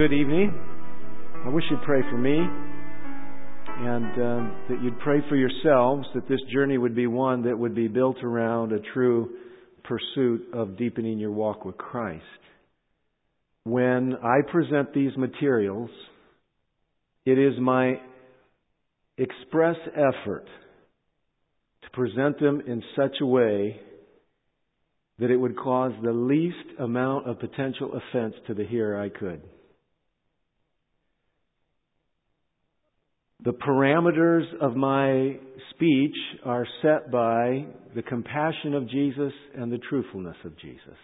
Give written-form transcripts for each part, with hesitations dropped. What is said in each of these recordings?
Good evening. I wish you'd pray for me and that you'd pray for yourselves, that this journey would be one that would be built around a true pursuit of deepening your walk with Christ. When I present these materials, it is my express effort to present them in such a way that it would cause the least amount of potential offense to the hearer I could. The parameters of my speech are set by the compassion of Jesus and the truthfulness of Jesus.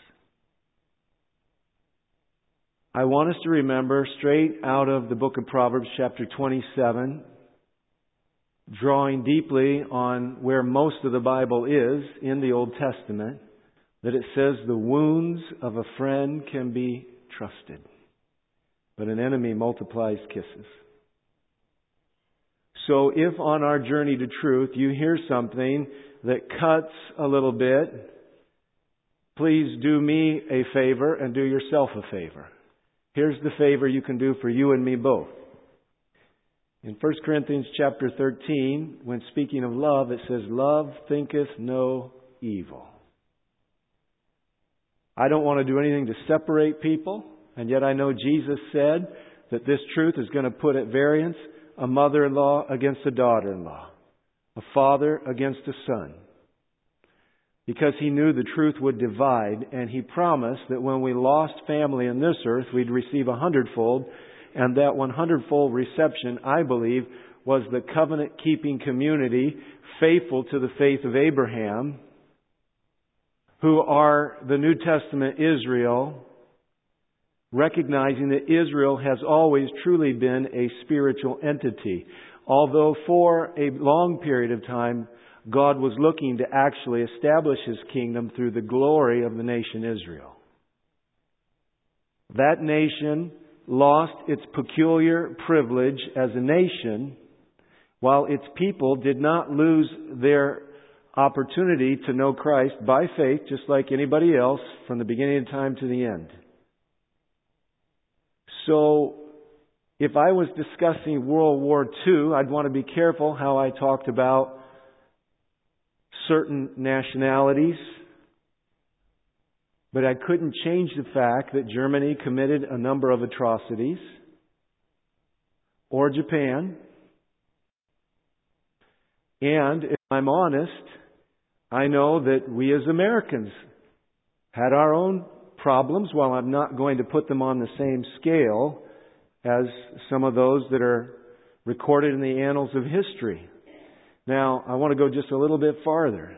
I want us to remember straight out of the book of Proverbs chapter 27, drawing deeply on where most of the Bible is in the Old Testament, that it says the wounds of a friend can be trusted, but an enemy multiplies kisses. So if on our journey to truth you hear something that cuts a little bit, please do me a favor and do yourself a favor. Here's the favor you can do for you and me both. In 1 Corinthians chapter 13, when speaking of love, it says, "Love thinketh no evil." I don't want to do anything to separate people, and yet I know Jesus said that this truth is going to put at variance a mother-in-law against a daughter-in-law, a father against a son. Because He knew the truth would divide, and He promised that when we lost family in this earth, we'd receive 100-fold, and that 100-fold reception, I believe, was the covenant-keeping community faithful to the faith of Abraham, who are the New Testament Israel, recognizing that Israel has always truly been a spiritual entity. Although for a long period of time, God was looking to actually establish His kingdom through the glory of the nation Israel. That nation lost its peculiar privilege as a nation, while its people did not lose their opportunity to know Christ by faith, just like anybody else, from the beginning of time to the end. So, if I was discussing World War II, I'd want to be careful how I talked about certain nationalities. But I couldn't change the fact that Germany committed a number of atrocities, or Japan. And if I'm honest, I know that we as Americans had our own problems. While I'm not going to put them on the same scale as some of those that are recorded in the annals of history. Now, I want to go just a little bit farther.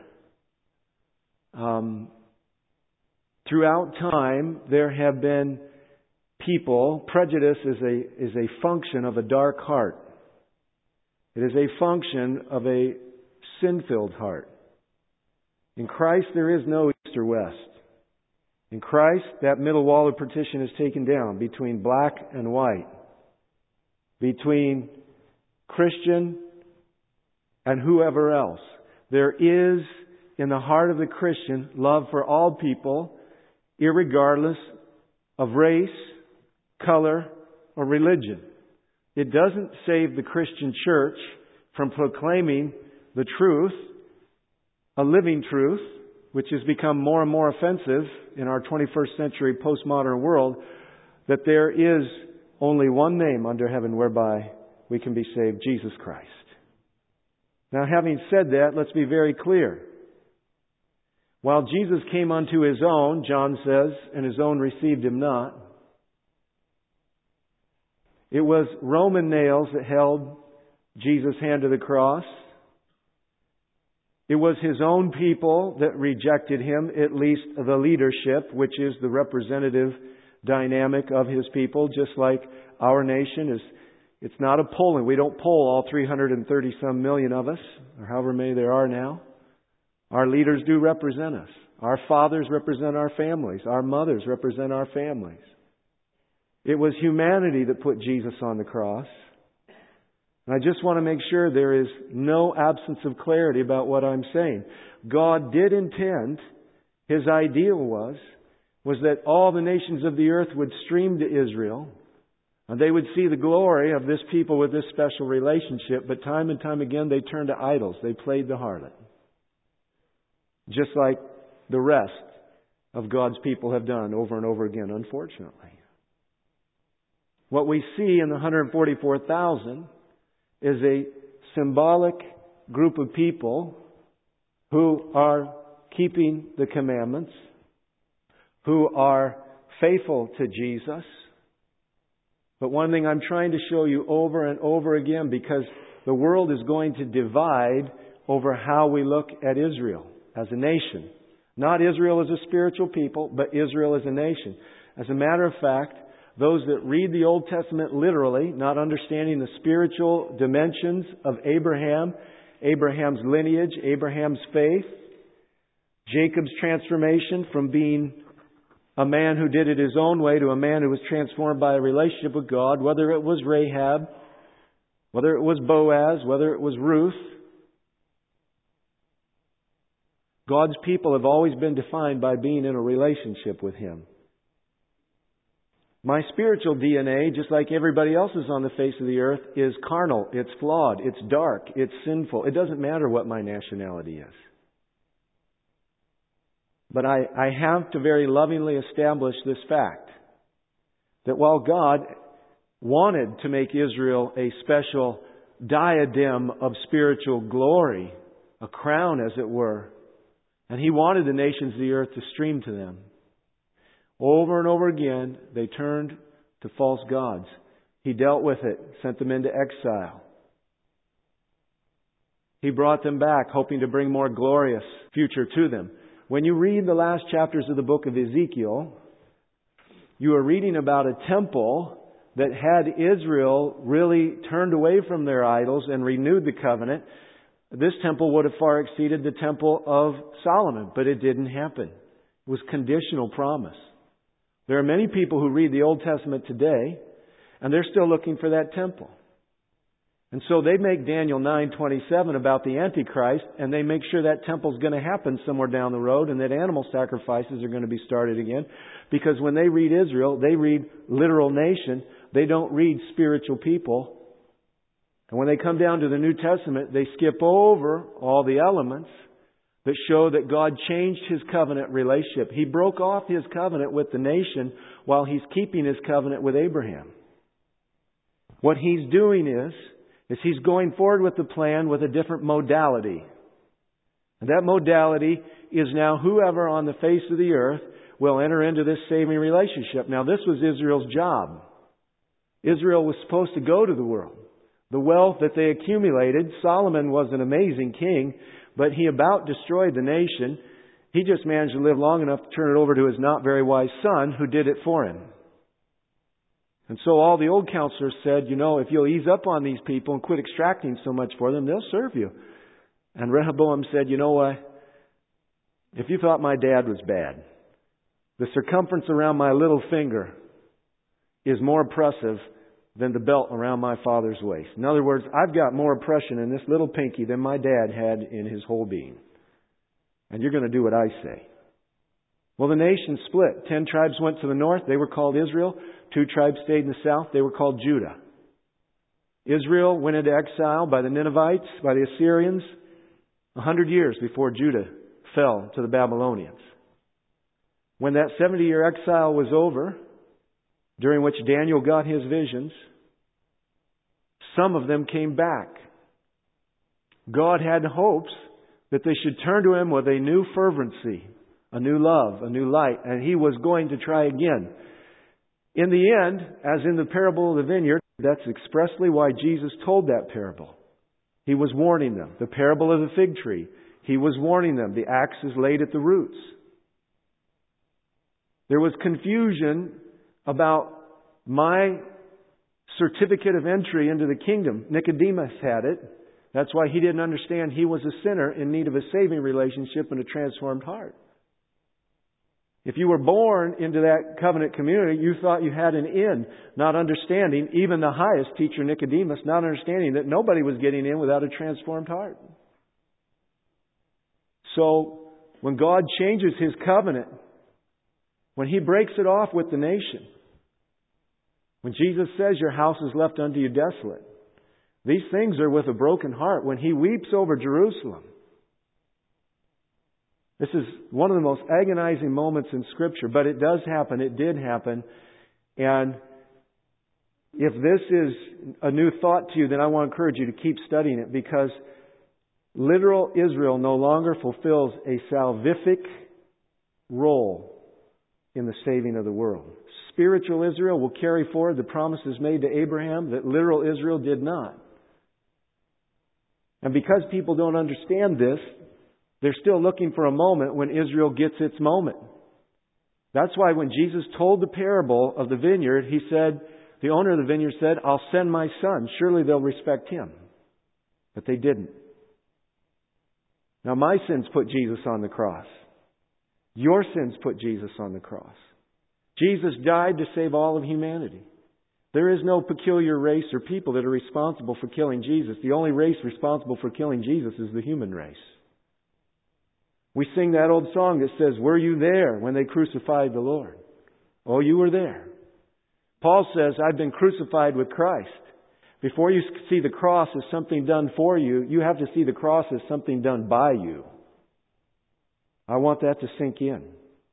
Throughout time, there have been people. Prejudice is a function of a dark heart. It is a function of a sin-filled heart. In Christ, there is no east or west. In Christ, that middle wall of partition is taken down between black and white, between Christian and whoever else. There is, in the heart of the Christian, love for all people, irregardless of race, color, or religion. It doesn't save the Christian church from proclaiming the truth, a living truth, which has become more and more offensive in our 21st century postmodern world, that there is only one name under heaven whereby we can be saved, Jesus Christ. Now, having said that, let's be very clear. While Jesus came unto His own, John says, and His own received Him not, it was Roman nails that held Jesus' hand to the cross. It was His own people that rejected Him, at least the leadership, which is the representative dynamic of His people, just like our nation is. It's not a polling. We don't poll all 330-some million of us, or however many there are now. Our leaders do represent us. Our fathers represent our families. Our mothers represent our families. It was humanity that put Jesus on the cross. And I just want to make sure there is no absence of clarity about what I'm saying. God did intend, His ideal was that all the nations of the earth would stream to Israel, And they would see the glory of this people with this special relationship, but time and time again they turned to idols. They played the harlot. Just like the rest of God's people have done over and over again, unfortunately. What we see in the 144,000 is a symbolic group of people who are keeping the commandments, who are faithful to Jesus. But one thing I'm trying to show you over and over again, because the world is going to divide over how we look at Israel as a nation. Not Israel as a spiritual people, but Israel as a nation. As a matter of fact, those that read the Old Testament literally, not understanding the spiritual dimensions of Abraham, Abraham's lineage, Abraham's faith, Jacob's transformation from being a man who did it his own way to a man who was transformed by a relationship with God, whether it was Rahab, whether it was Boaz, whether it was Ruth. God's people have always been defined by being in a relationship with Him. My spiritual DNA, just like everybody else's on the face of the earth, is carnal, it's flawed, it's dark, it's sinful. It doesn't matter what my nationality is. But I have to very lovingly establish this fact, that while God wanted to make Israel a special diadem of spiritual glory, a crown as it were, and He wanted the nations of the earth to stream to them, over and over again, they turned to false gods. He dealt with it, sent them into exile. He brought them back, hoping to bring more glorious future to them. When you read the last chapters of the book of Ezekiel, you are reading about a temple that had Israel really turned away from their idols and renewed the covenant. This temple would have far exceeded the temple of Solomon, but it didn't happen. It was conditional promise. There are many people who read the Old Testament today, and they're still looking for that temple. And so they make Daniel 9:27 about the Antichrist, and they make sure that temple's going to happen somewhere down the road, and that animal sacrifices are going to be started again. Because when they read Israel, they read literal nation. They don't read spiritual people. And when they come down to the New Testament, they skip over all the elements that show that God changed His covenant relationship. He broke off His covenant with the nation while He's keeping His covenant with Abraham. What He's doing is He's going forward with the plan with a different modality. And that modality is now whoever on the face of the earth will enter into this saving relationship. Now, this was Israel's job. Israel was supposed to go to the world. The wealth that they accumulated, Solomon was an amazing king, but he about destroyed the nation. He just managed to live long enough to turn it over to his not very wise son, who did it for him. And so all the old counselors said, if you'll ease up on these people and quit extracting so much for them, they'll serve you. And Rehoboam said, you know what? If you thought my dad was bad, the circumference around my little finger is more oppressive than the belt around my father's waist. In other words, I've got more oppression in this little pinky than my dad had in his whole being. And you're going to do what I say. Well, the nation split. 10 tribes went to the north. They were called Israel. 2 tribes stayed in the south. They were called Judah. Israel went into exile by the Ninevites, by the Assyrians, 100 years before Judah fell to the Babylonians. When that 70-year exile was over, during which Daniel got his visions, some of them came back. God had hopes that they should turn to Him with a new fervency, a new love, a new light, and He was going to try again. In the end, as in the parable of the vineyard, that's expressly why Jesus told that parable. He was warning them. The parable of the fig tree, He was warning them. The axe is laid at the roots. There was confusion about my certificate of entry into the kingdom. Nicodemus had it. That's why he didn't understand he was a sinner in need of a saving relationship and a transformed heart. If you were born into that covenant community, you thought you had an in, not understanding, even the highest teacher, Nicodemus, not understanding that nobody was getting in without a transformed heart. So, when God changes His covenant, when He breaks it off with the nation, When Jesus says your house is left unto you desolate, these things are with a broken heart. When He weeps over Jerusalem, this is one of the most agonizing moments in Scripture, but it does happen. It did happen. And if this is a new thought to you, then I want to encourage you to keep studying it, because literal Israel no longer fulfills a salvific role in the saving of the world. Spiritual Israel will carry forward the promises made to Abraham that literal Israel did not. And because people don't understand this, they're still looking for a moment when Israel gets its moment. That's why when Jesus told the parable of the vineyard, He said, the owner of the vineyard said, I'll send my son. Surely they'll respect him. But they didn't. Now my sins put Jesus on the cross. Your sins put Jesus on the cross. Jesus died to save all of humanity. There is no peculiar race or people that are responsible for killing Jesus. The only race responsible for killing Jesus is the human race. We sing that old song that says, were you there when they crucified the Lord? Oh, you were there. Paul says, I've been crucified with Christ. Before you see the cross as something done for you, you have to see the cross as something done by you. I want that to sink in.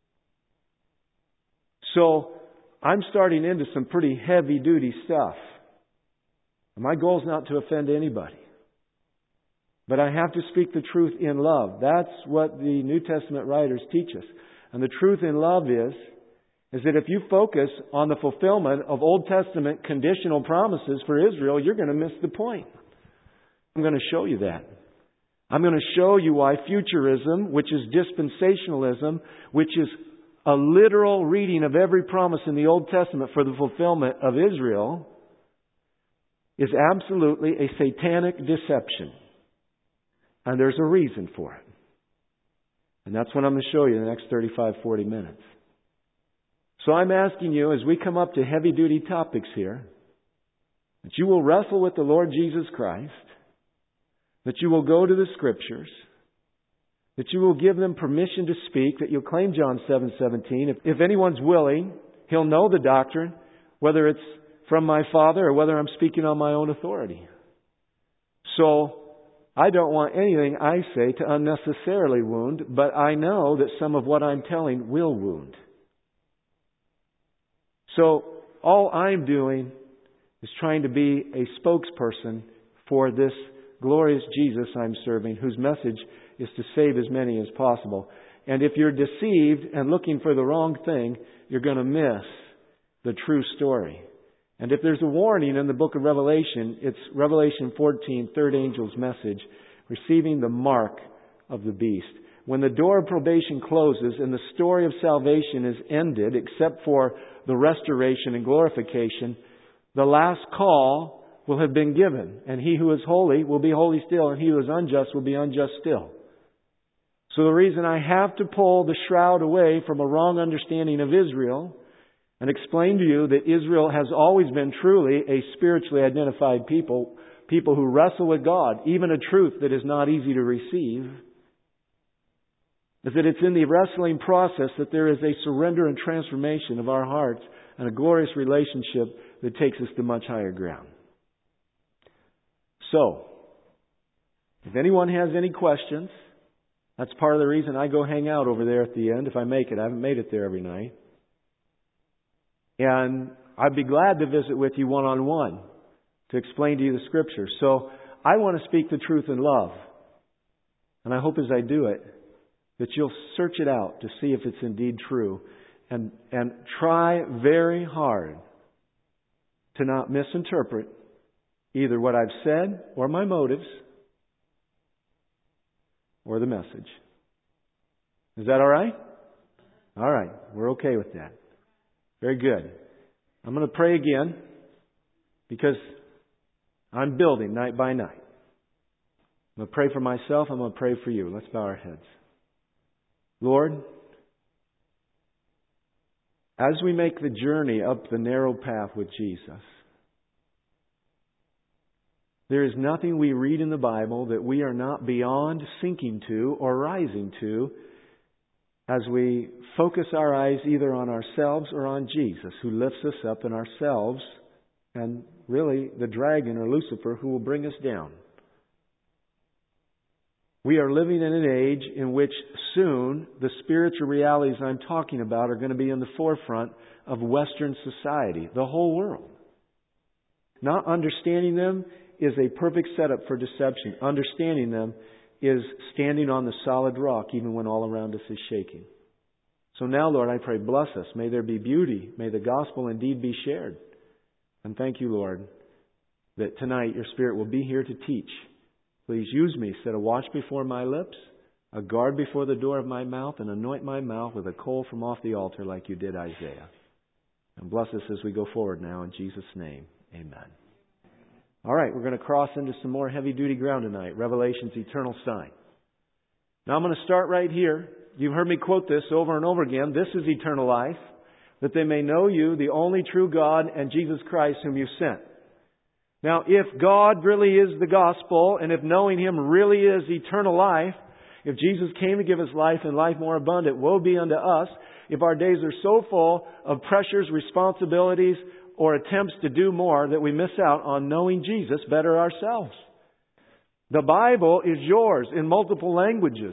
So, I'm starting into some pretty heavy-duty stuff. My goal is not to offend anybody. But I have to speak the truth in love. That's what the New Testament writers teach us. And the truth in love is that if you focus on the fulfillment of Old Testament conditional promises for Israel, you're going to miss the point. I'm going to show you that. I'm going to show you why futurism, which is dispensationalism, which is a literal reading of every promise in the Old Testament for the fulfillment of Israel, is absolutely a satanic deception. And there's a reason for it. And that's what I'm going to show you in the next 35, 40 minutes. So I'm asking you, as we come up to heavy-duty topics here, that you will wrestle with the Lord Jesus Christ, that you will go to the Scriptures, that you will give them permission to speak, that you'll claim John 7:17. If anyone's willing, he'll know the doctrine, whether it's from my Father or whether I'm speaking on my own authority. So, I don't want anything I say to unnecessarily wound, but I know that some of what I'm telling will wound. So, all I'm doing is trying to be a spokesperson for this glorious Jesus I'm serving, whose message is to save as many as possible. And if you're deceived and looking for the wrong thing, you're going to miss the true story. And if there's a warning in the book of Revelation, it's Revelation 14, third angel's message, receiving the mark of the beast. When the door of probation closes and the story of salvation is ended, except for the restoration and glorification, the last call will have been given. And he who is holy will be holy still, and he who is unjust will be unjust still. So the reason I have to pull the shroud away from a wrong understanding of Israel and explain to you that Israel has always been truly a spiritually identified people who wrestle with God, even a truth that is not easy to receive, is that it's in the wrestling process that there is a surrender and transformation of our hearts and a glorious relationship that takes us to much higher ground. So, if anyone has any questions, that's part of the reason I go hang out over there at the end if I make it. I haven't made it there every night. And I'd be glad to visit with you one-on-one to explain to you the Scriptures. So I want to speak the truth in love. And I hope as I do it, that you'll search it out to see if it's indeed true. And try very hard to not misinterpret either what I've said or my motives or the message. Is that all right? All right. We're okay with that. Very good. I'm going to pray again because I'm building night by night. I'm going to pray for myself. I'm going to pray for you. Let's bow our heads. Lord, as we make the journey up the narrow path with Jesus, there is nothing we read in the Bible that we are not beyond sinking to or rising to as we focus our eyes either on ourselves or on Jesus, who lifts us up in ourselves and really the dragon or Lucifer who will bring us down. We are living in an age in which soon the spiritual realities I'm talking about are going to be in the forefront of Western society, the whole world. Not understanding them is a perfect setup for deception. Understanding them is standing on the solid rock even when all around us is shaking. So now, Lord, I pray, bless us. May there be beauty. May the gospel indeed be shared. And thank you, Lord, that tonight your Spirit will be here to teach. Please use me. Set a watch before my lips, a guard before the door of my mouth, and anoint my mouth with a coal from off the altar like you did Isaiah. And bless us as we go forward now in Jesus' name. Amen. All right, we're going to cross into some more heavy-duty ground tonight. Revelation's eternal sign. Now I'm going to start right here. You've heard me quote this over and over again. This is eternal life, that they may know you, the only true God, and Jesus Christ whom you sent. Now, if God really is the gospel, and if knowing Him really is eternal life, if Jesus came to give us life and life more abundant, woe be unto us if our days are so full of pressures, responsibilities, or attempts to do more that we miss out on knowing Jesus better ourselves. The Bible is yours in multiple languages.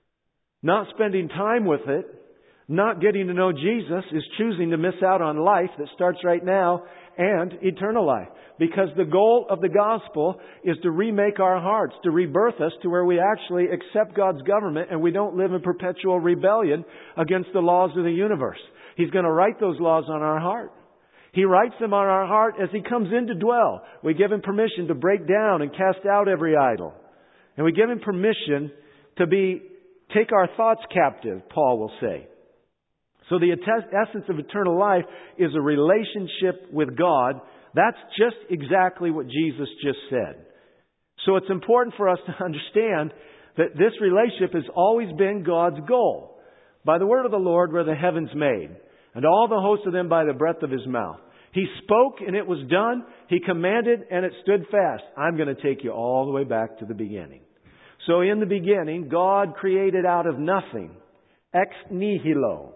Not spending time with it, not getting to know Jesus, is choosing to miss out on life that starts right now and eternal life. Because the goal of the gospel is to remake our hearts, to rebirth us to where we actually accept God's government and we don't live in perpetual rebellion against the laws of the universe. He's going to write those laws on our heart. He writes them on our heart as He comes in to dwell. We give Him permission to break down and cast out every idol. And we give Him permission to take our thoughts captive, Paul will say. So the essence of eternal life is a relationship with God. That's just exactly what Jesus just said. So it's important for us to understand that this relationship has always been God's goal. By the word of the Lord were the heavens made, and all the hosts of them by the breath of His mouth. He spoke and it was done. He commanded and it stood fast. I'm going to take you all the way back to the beginning. So in the beginning, God created out of nothing. Ex nihilo.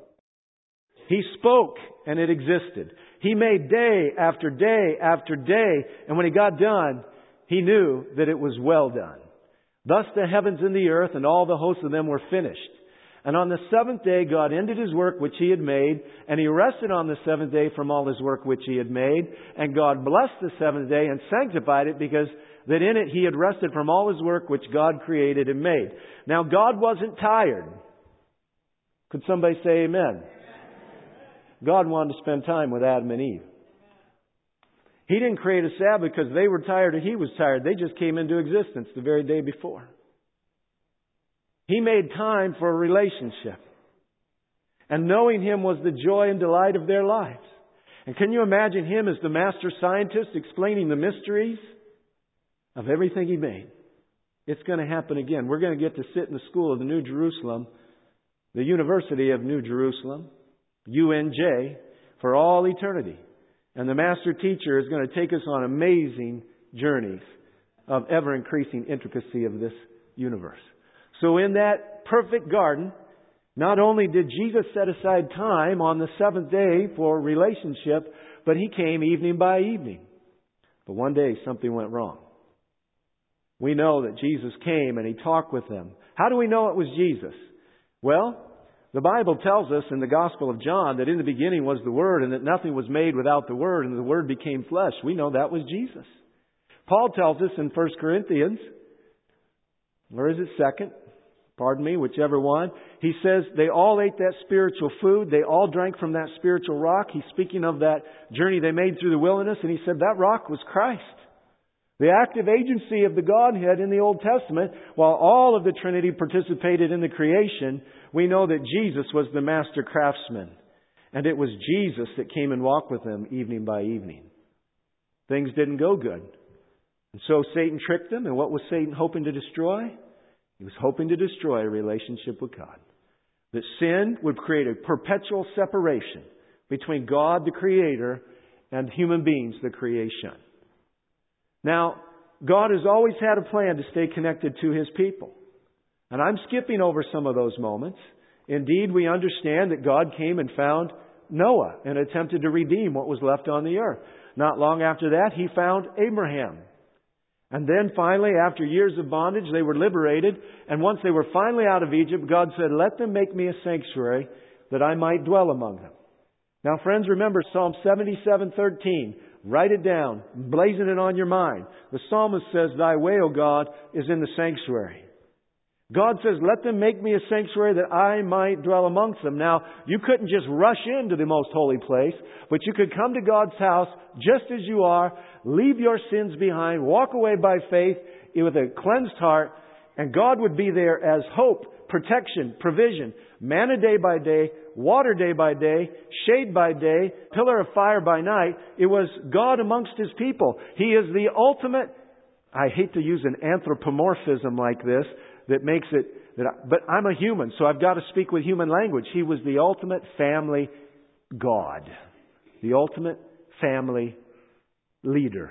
He spoke and it existed. He made day after day after day. And when He got done, He knew that it was well done. Thus the heavens and the earth and all the hosts of them were finished. And on the seventh day, God ended His work which He had made. And He rested on the seventh day from all His work which He had made. And God blessed the seventh day and sanctified it, because that in it He had rested from all His work which God created and made. Now God wasn't tired. Could somebody say amen? God wanted to spend time with Adam and Eve. He didn't create a Sabbath because they were tired or He was tired. They just came into existence the very day before. He made time for a relationship. And knowing Him was the joy and delight of their lives. And can you imagine Him as the master scientist explaining the mysteries of everything He made? It's going to happen again. We're going to get to sit in the school of the New Jerusalem, the University of New Jerusalem, UNJ, for all eternity. And the master teacher is going to take us on amazing journeys of ever-increasing intricacy of this universe. So in that perfect garden, not only did Jesus set aside time on the seventh day for relationship, but He came evening by evening. But one day something went wrong. We know that Jesus came and He talked with them. How do we know it was Jesus? Well, the Bible tells us in the Gospel of John that in the beginning was the Word, and that nothing was made without the Word, and the Word became flesh. We know that was Jesus. Paul tells us in 1 Corinthians, or is it 2nd? Pardon me, whichever one. He says they all ate that spiritual food. They all drank from that spiritual rock. He's speaking of that journey they made through the wilderness, and he said that rock was Christ. The active agency of the Godhead in the Old Testament, while all of the Trinity participated in the creation, we know that Jesus was the master craftsman. And it was Jesus that came and walked with them evening by evening. Things didn't go good. And so Satan tricked them. And what was Satan hoping to destroy? He was hoping to destroy a relationship with God. That sin would create a perpetual separation between God, the Creator, and human beings, the creation. Now, God has always had a plan to stay connected to His people. And I'm skipping over some of those moments. Indeed, we understand that God came and found Noah and attempted to redeem what was left on the earth. Not long after that, He found Abraham. And then finally, after years of bondage, they were liberated. And once they were finally out of Egypt, God said, let them make me a sanctuary that I might dwell among them. Now, friends, remember Psalm 77:13. Write it down. Blazon it on your mind. The psalmist says, Thy way, O God, is in the sanctuary. God says, let them make me a sanctuary that I might dwell amongst them. Now, you couldn't just rush into the most holy place, but you could come to God's house just as you are, leave your sins behind, walk away by faith with a cleansed heart, and God would be there as hope, protection, provision, manna day by day, water day by day, shade by day, pillar of fire by night. It was God amongst His people. He is the ultimate, I hate to use an anthropomorphism like this, that makes it, but I'm a human, so I've got to speak with human language. He was the ultimate family God. The ultimate family leader.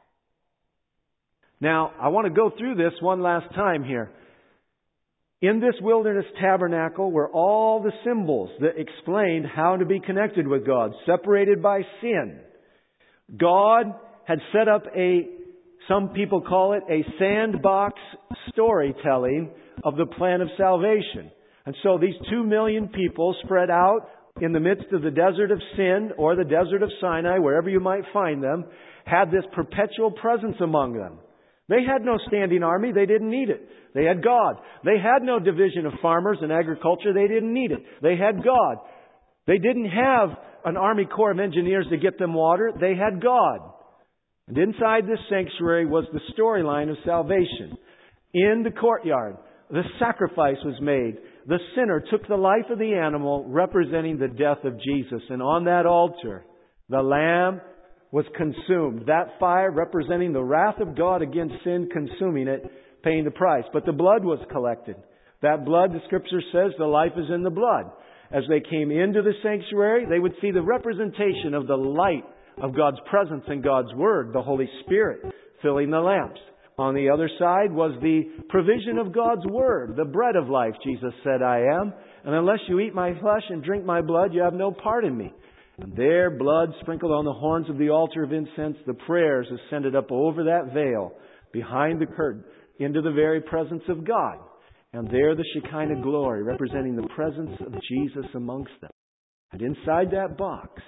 Now, I want to go through this one last time here. In this wilderness tabernacle were all the symbols that explained how to be connected with God, separated by sin. God had set up some people call it a sandbox storytelling of the plan of salvation. And so these 2 million people spread out in the midst of the desert of sin or the desert of Sinai, wherever you might find them, had this perpetual presence among them. They had no standing army. They didn't need it. They had God. They had no division of farmers and agriculture. They didn't need it. They had God. They didn't have an Army Corps of Engineers to get them water. They had God. And inside this sanctuary was the storyline of salvation. In the courtyard, the sacrifice was made. The sinner took the life of the animal, representing the death of Jesus. And on that altar, the lamb was consumed. That fire representing the wrath of God against sin, consuming it, paying the price. But the blood was collected. That blood, the Scripture says, the life is in the blood. As they came into the sanctuary, they would see the representation of the light of God's presence and God's Word, the Holy Spirit, filling the lamps. On the other side was the provision of God's Word, the bread of life. Jesus said, I am. And unless you eat my flesh and drink my blood, you have no part in me. And there, blood sprinkled on the horns of the altar of incense, the prayers ascended up over that veil, behind the curtain, into the very presence of God. And there the Shekinah glory, representing the presence of Jesus amongst them. And inside that box,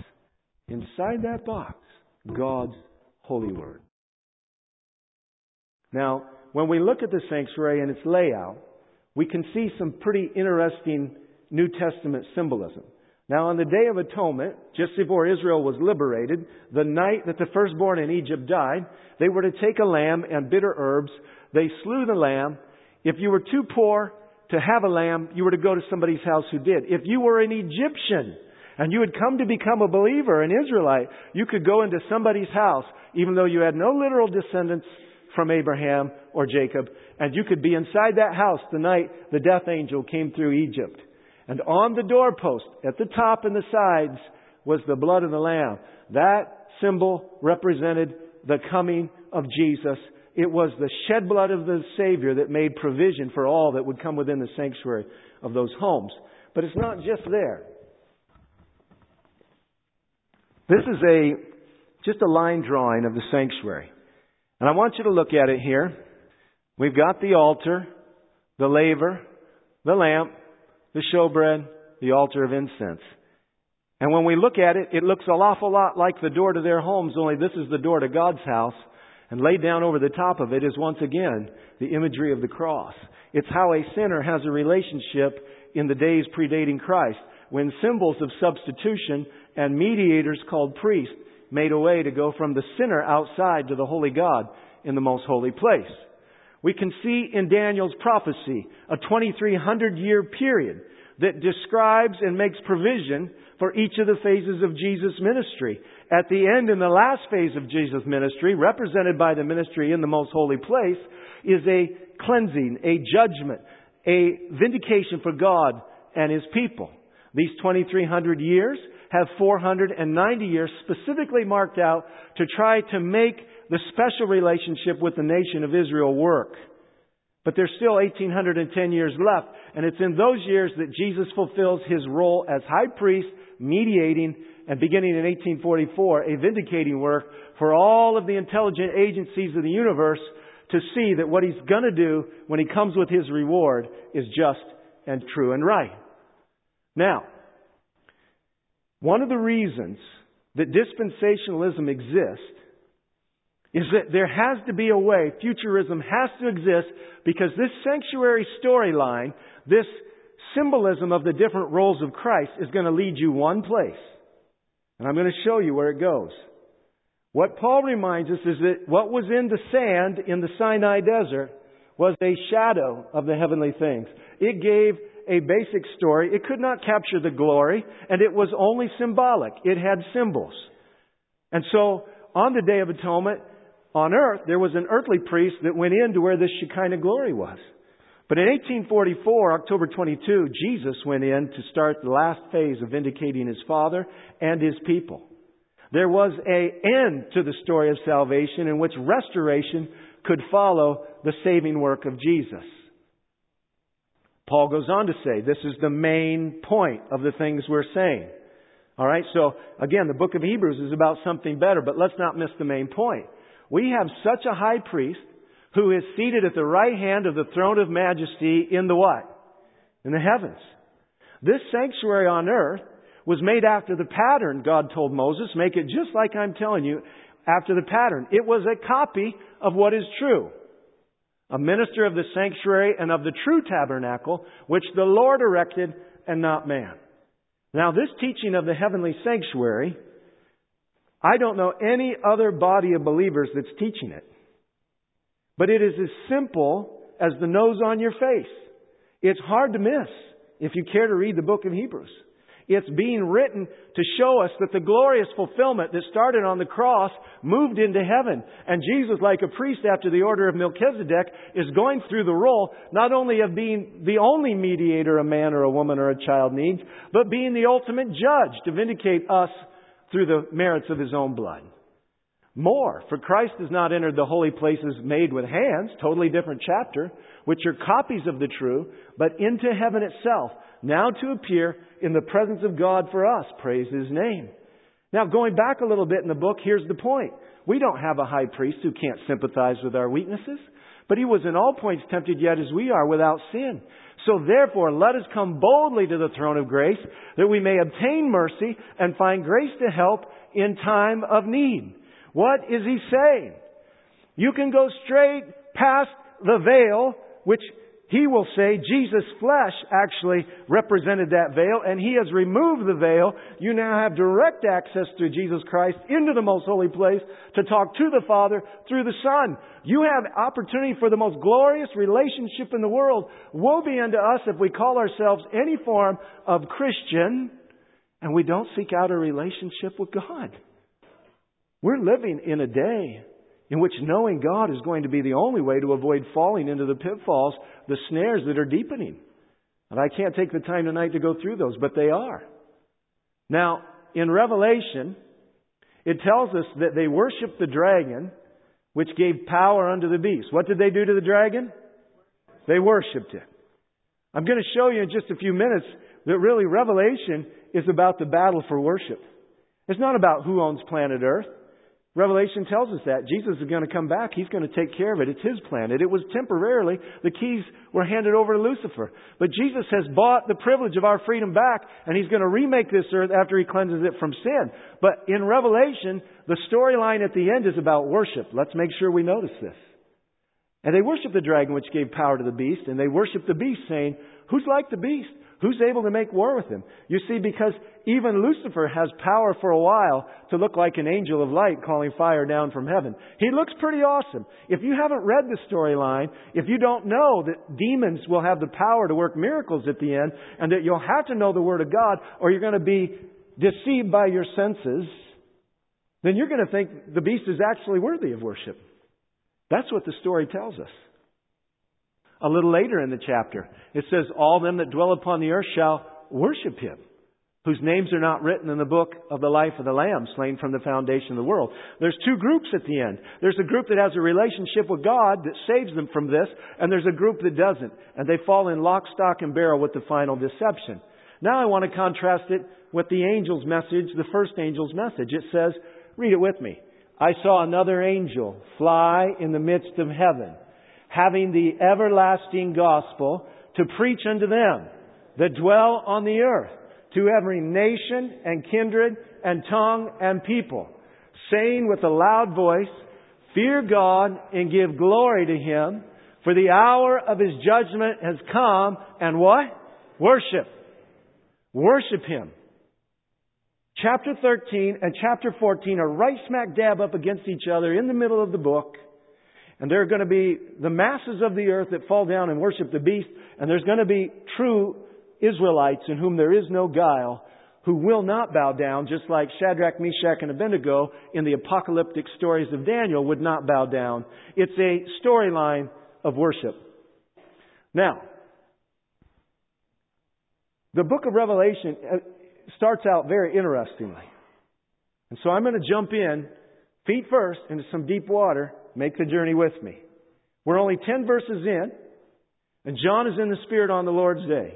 God's holy Word. Now, when we look at the sanctuary and its layout, we can see some pretty interesting New Testament symbolism. Now, on the Day of Atonement, just before Israel was liberated, the night that the firstborn in Egypt died, they were to take a lamb and bitter herbs. They slew the lamb. If you were too poor to have a lamb, you were to go to somebody's house who did. If you were an Egyptian and you had come to become a believer, an Israelite, you could go into somebody's house, even though you had no literal descendants from Abraham or Jacob, and you could be inside that house the night the death angel came through Egypt. And on the doorpost, at the top and the sides, was the blood of the Lamb. That symbol represented the coming of Jesus. It was the shed blood of the Savior that made provision for all that would come within the sanctuary of those homes. But it's not just there. This is just a line drawing of the sanctuary. And I want you to look at it here. We've got the altar, the laver, the lamp, the showbread, the altar of incense. And when we look at it, it looks an awful lot like the door to their homes, only this is the door to God's house. And laid down over the top of it is once again the imagery of the cross. It's how a sinner has a relationship in the days predating Christ, when symbols of substitution and mediators called priests made a way to go from the sinner outside to the holy God in the most holy place. We can see in Daniel's prophecy a 2,300-year period that describes and makes provision for each of the phases of Jesus' ministry. At the end, in the last phase of Jesus' ministry, represented by the ministry in the most holy place, is a cleansing, a judgment, a vindication for God and His people. These 2,300 years have 490 years specifically marked out to try to make the special relationship with the nation of Israel work. But there's still 1,810 years left, and it's in those years that Jesus fulfills His role as high priest, mediating and beginning in 1844, a vindicating work for all of the intelligent agencies of the universe to see that what He's going to do when He comes with His reward is just and true and right. Now, one of the reasons that dispensationalism exists is that there has to be a way, futurism has to exist, because this sanctuary storyline, this symbolism of the different roles of Christ is going to lead you one place. And I'm going to show you where it goes. What Paul reminds us is that what was in the sand in the Sinai desert was a shadow of the heavenly things. It gave a basic story. It could not capture the glory, and it was only symbolic. It had symbols. And so, on the Day of Atonement, on earth, there was an earthly priest that went into where this Shekinah glory was. But in 1844, October 22, Jesus went in to start the last phase of vindicating His Father and His people. There was an end to the story of salvation in which restoration could follow the saving work of Jesus. Paul goes on to say, this is the main point of the things we're saying. All right, so again, the book of Hebrews is about something better, but let's not miss the main point. We have such a high priest who is seated at the right hand of the throne of majesty in the what? In the heavens. This sanctuary on earth was made after the pattern God told Moses. Make it just like I'm telling you, after the pattern. It was a copy of what is true. A minister of the sanctuary and of the true tabernacle, which the Lord erected and not man. Now, this teaching of the heavenly sanctuary, I don't know any other body of believers that's teaching it. But it is as simple as the nose on your face. It's hard to miss if you care to read the book of Hebrews. It's being written to show us that the glorious fulfillment that started on the cross moved into heaven. And Jesus, like a priest after the order of Melchizedek, is going through the role not only of being the only mediator a man or a woman or a child needs, but being the ultimate judge to vindicate us through the merits of His own blood. More, for Christ has not entered the holy places made with hands, totally different chapter, which are copies of the true, but into heaven itself, now to appear in the presence of God for us. Praise His name. Now, going back a little bit in the book, here's the point. We don't have a high priest who can't sympathize with our weaknesses, but He was in all points tempted yet as we are, without sin. So therefore, let us come boldly to the throne of grace, that we may obtain mercy and find grace to help in time of need. What is He saying? You can go straight past the veil, which He will say Jesus' flesh actually represented that veil, and He has removed the veil. You now have direct access through Jesus Christ into the most holy place to talk to the Father through the Son. You have opportunity for the most glorious relationship in the world. Woe be unto us if we call ourselves any form of Christian and we don't seek out a relationship with God. We're living in a day in which knowing God is going to be the only way to avoid falling into the pitfalls, the snares that are deepening. And I can't take the time tonight to go through those, but they are. Now, in Revelation, it tells us that they worshiped the dragon, which gave power unto the beast. What did they do to the dragon? They worshiped it. I'm going to show you in just a few minutes that really Revelation is about the battle for worship. It's not about who owns planet Earth. Revelation tells us that. Jesus is going to come back. He's going to take care of it. It's His planet. It was temporarily. The keys were handed over to Lucifer. But Jesus has bought the privilege of our freedom back, and He's going to remake this earth after He cleanses it from sin. But in Revelation, the storyline at the end is about worship. Let's make sure we notice this. And they worship the dragon, which gave power to the beast, and they worship the beast, saying, who's like the beast? Who's able to make war with him? You see, because even Lucifer has power for a while to look like an angel of light calling fire down from heaven. He looks pretty awesome. If you haven't read the storyline, if you don't know that demons will have the power to work miracles at the end, and that you'll have to know the Word of God, or you're going to be deceived by your senses, then you're going to think the beast is actually worthy of worship. That's what the story tells us. A little later in the chapter, it says, all them that dwell upon the earth shall worship Him, whose names are not written in the book of the life of the Lamb, slain from the foundation of the world. There's two groups at the end. There's a group that has a relationship with God that saves them from this, and there's a group that doesn't. And they fall in lock, stock, and barrel with the final deception. Now I want to contrast it what the angel's message, the first angel's message. It says, read it with me. I saw another angel fly in the midst of heaven, having the everlasting gospel to preach unto them that dwell on the earth, to every nation and kindred and tongue and people, saying with a loud voice, fear God and give glory to Him, for the hour of His judgment has come, and what? Worship. Worship Him. Chapter 13 and chapter 14 are right smack dab up against each other in the middle of the book. And there are going to be the masses of the earth that fall down and worship the beast. And there's going to be true Israelites in whom there is no guile, who will not bow down, just like Shadrach, Meshach, and Abednego in the apocalyptic stories of Daniel would not bow down. It's a storyline of worship. Now, the book of Revelation starts out very interestingly. And so I'm going to jump in, feet first, into some deep water. Make the journey with me. We're only 10 verses in, and John is in the Spirit on the Lord's day.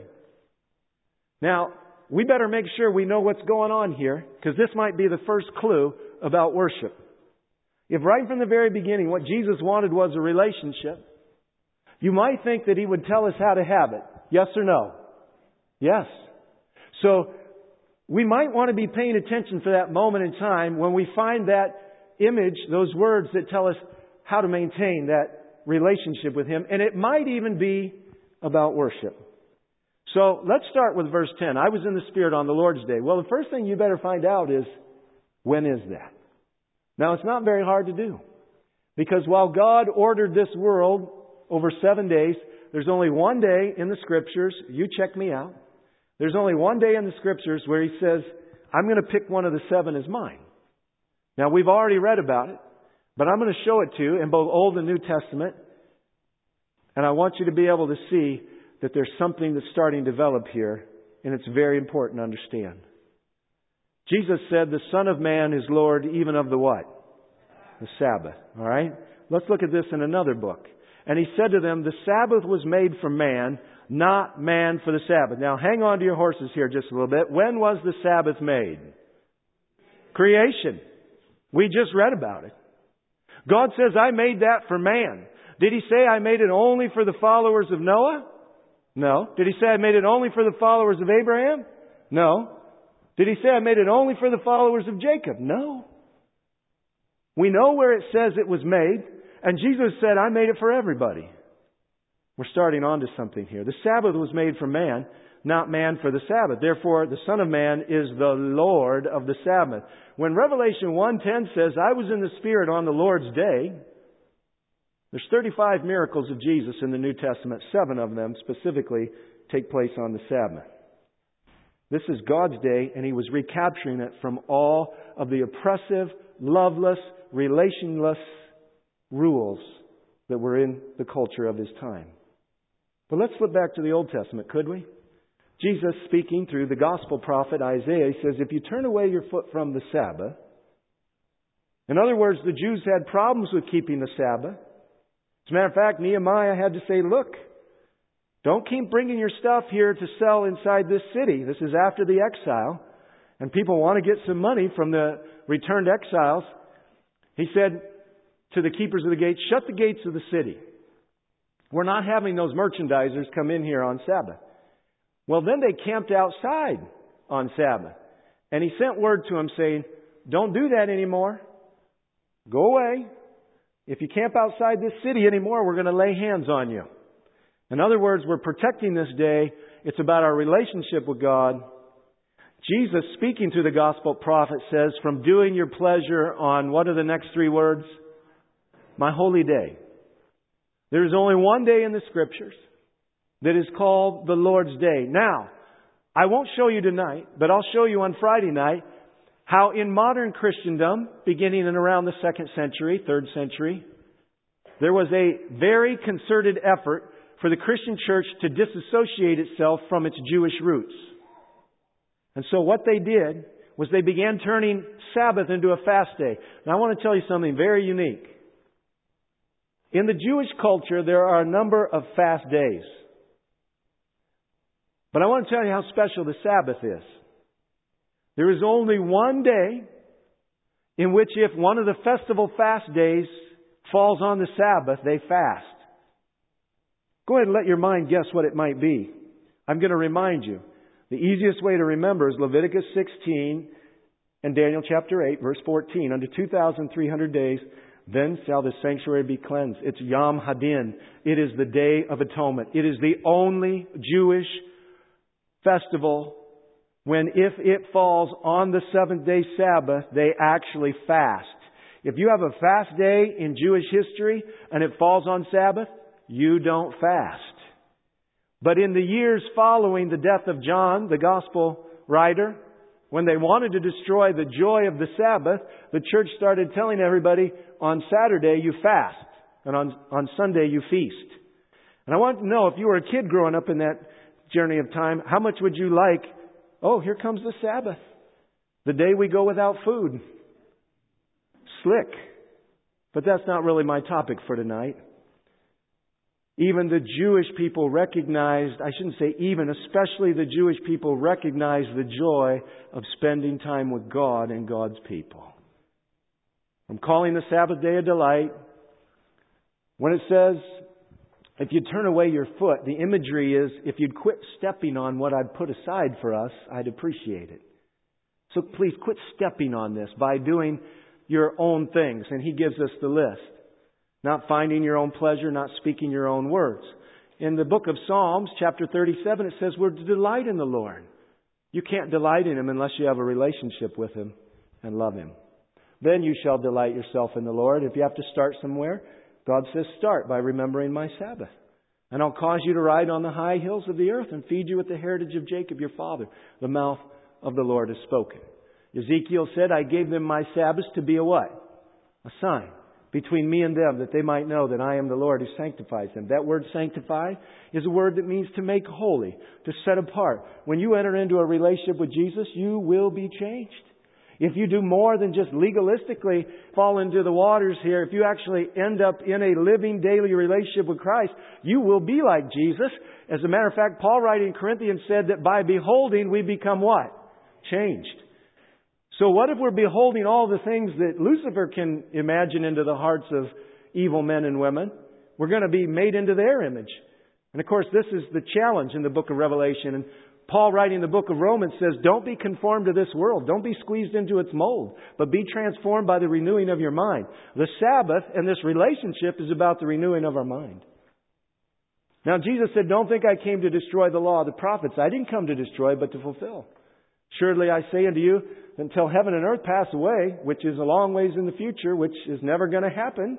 Now, we better make sure we know what's going on here, because this might be the first clue about worship. If right from the very beginning what Jesus wanted was a relationship, you might think that He would tell us how to have it. Yes or no? Yes. So, we might want to be paying attention for that moment in time when we find that image, those words that tell us how to maintain that relationship with Him. And it might even be about worship. So let's start with verse 10. I was in the Spirit on the Lord's day. Well, the first thing you better find out is, when is that? Now, it's not very hard to do. Because while God ordered this world over 7 days, there's only one day in the Scriptures, you check me out, there's only one day in the Scriptures where He says, I'm going to pick one of the 7 as mine. Now, we've already read about it, but I'm going to show it to you in both Old and New Testament. And I want you to be able to see that there's something that's starting to develop here, and it's very important to understand. Jesus said, the Son of Man is Lord even of the what? The Sabbath. All right? Let's look at this in another book. And He said to them, the Sabbath was made for man, not man for the Sabbath. Now, hang on to your horses here just a little bit. When was the Sabbath made? Creation. We just read about it. God says, I made that for man. Did He say I made it only for the followers of Noah? No. Did He say I made it only for the followers of Abraham? No. Did He say I made it only for the followers of Jacob? No. We know where it says it was made, and Jesus said, I made it for everybody. We're starting on to something here. The Sabbath was made for man, not man for the Sabbath. Therefore, the Son of Man is the Lord of the Sabbath. When Revelation 1:10 says, I was in the Spirit on the Lord's day, there's 35 miracles of Jesus in the New Testament. 7 of them specifically take place on the Sabbath. This is God's day, and He was recapturing it from all of the oppressive, loveless, relationless rules that were in the culture of His time. But let's flip back to the Old Testament, could we? Jesus, speaking through the gospel prophet Isaiah, He says, if you turn away your foot from the Sabbath, in other words, the Jews had problems with keeping the Sabbath. As a matter of fact, Nehemiah had to say, look, don't keep bringing your stuff here to sell inside this city. This is after the exile, and people want to get some money from the returned exiles. He said to the keepers of the gates, shut the gates of the city. We're not having those merchandisers come in here on Sabbath. Well, then they camped outside on Sabbath. And He sent word to them saying, don't do that anymore. Go away. If you camp outside this city anymore, we're going to lay hands on you. In other words, we're protecting this day. It's about our relationship with God. Jesus, speaking to the gospel prophet, says, from doing your pleasure on, what are the next 3 words? My holy day. There is only one day in the Scriptures that is called the Lord's Day. Now, I won't show you tonight, but I'll show you on Friday night how in modern Christendom, beginning in around the 2nd century, 3rd century, there was a very concerted effort for the Christian church to disassociate itself from its Jewish roots. And so what they did was they began turning Sabbath into a fast day. Now I want to tell you something very unique. In the Jewish culture, there are a number of fast days. But I want to tell you how special the Sabbath is. There is only one day in which if one of the festival fast days falls on the Sabbath, they fast. Go ahead and let your mind guess what it might be. I'm going to remind you. The easiest way to remember is Leviticus 16 and Daniel chapter 8, verse 14. Under 2,300 days, then shall the sanctuary be cleansed. It's Yom Hadin. It is the Day of Atonement. It is the only Jewish festival when if it falls on the seventh-day Sabbath, they actually fast. If you have a fast day in Jewish history and it falls on Sabbath, you don't fast. But in the years following the death of John, the Gospel writer, when they wanted to destroy the joy of the Sabbath, the church started telling everybody, on Saturday you fast, and on Sunday you feast. And I want to know, if you were a kid growing up in that journey of time, how much would you like, oh, here comes the Sabbath, the day we go without food. Slick. But that's not really my topic for tonight. Even the Jewish people recognized, I shouldn't say even, especially the Jewish people recognized the joy of spending time with God and God's people. I'm calling the Sabbath day a delight. When it says, if you turn away your foot, the imagery is, if you'd quit stepping on what I'd put aside for us, I'd appreciate it. So please quit stepping on this by doing your own things. And He gives us the list. Not finding your own pleasure, not speaking your own words. In the book of Psalms, chapter 37, it says we're to delight in the Lord. You can't delight in Him unless you have a relationship with Him and love Him. Then you shall delight yourself in the Lord. If you have to start somewhere, God says start by remembering my Sabbath. And I'll cause you to ride on the high hills of the earth and feed you with the heritage of Jacob your father. The mouth of the Lord has spoken. Ezekiel said, I gave them my Sabbaths to be a what? A sign between me and them, that they might know that I am the Lord who sanctifies them. That word sanctify is a word that means to make holy, to set apart. When you enter into a relationship with Jesus, you will be changed. If you do more than just legalistically fall into the waters here, if you actually end up in a living daily relationship with Christ, you will be like Jesus. As a matter of fact, Paul writing in Corinthians said that by beholding we become what? Changed. So what if we're beholding all the things that Lucifer can imagine into the hearts of evil men and women? We're going to be made into their image. And of course, this is the challenge in the book of Revelation. And Paul writing the book of Romans says, don't be conformed to this world. Don't be squeezed into its mold, but be transformed by the renewing of your mind. The Sabbath and this relationship is about the renewing of our mind. Now, Jesus said, don't think I came to destroy the law of the prophets. I didn't come to destroy, but to fulfill. Surely I say unto you, until heaven and earth pass away, which is a long ways in the future, which is never going to happen.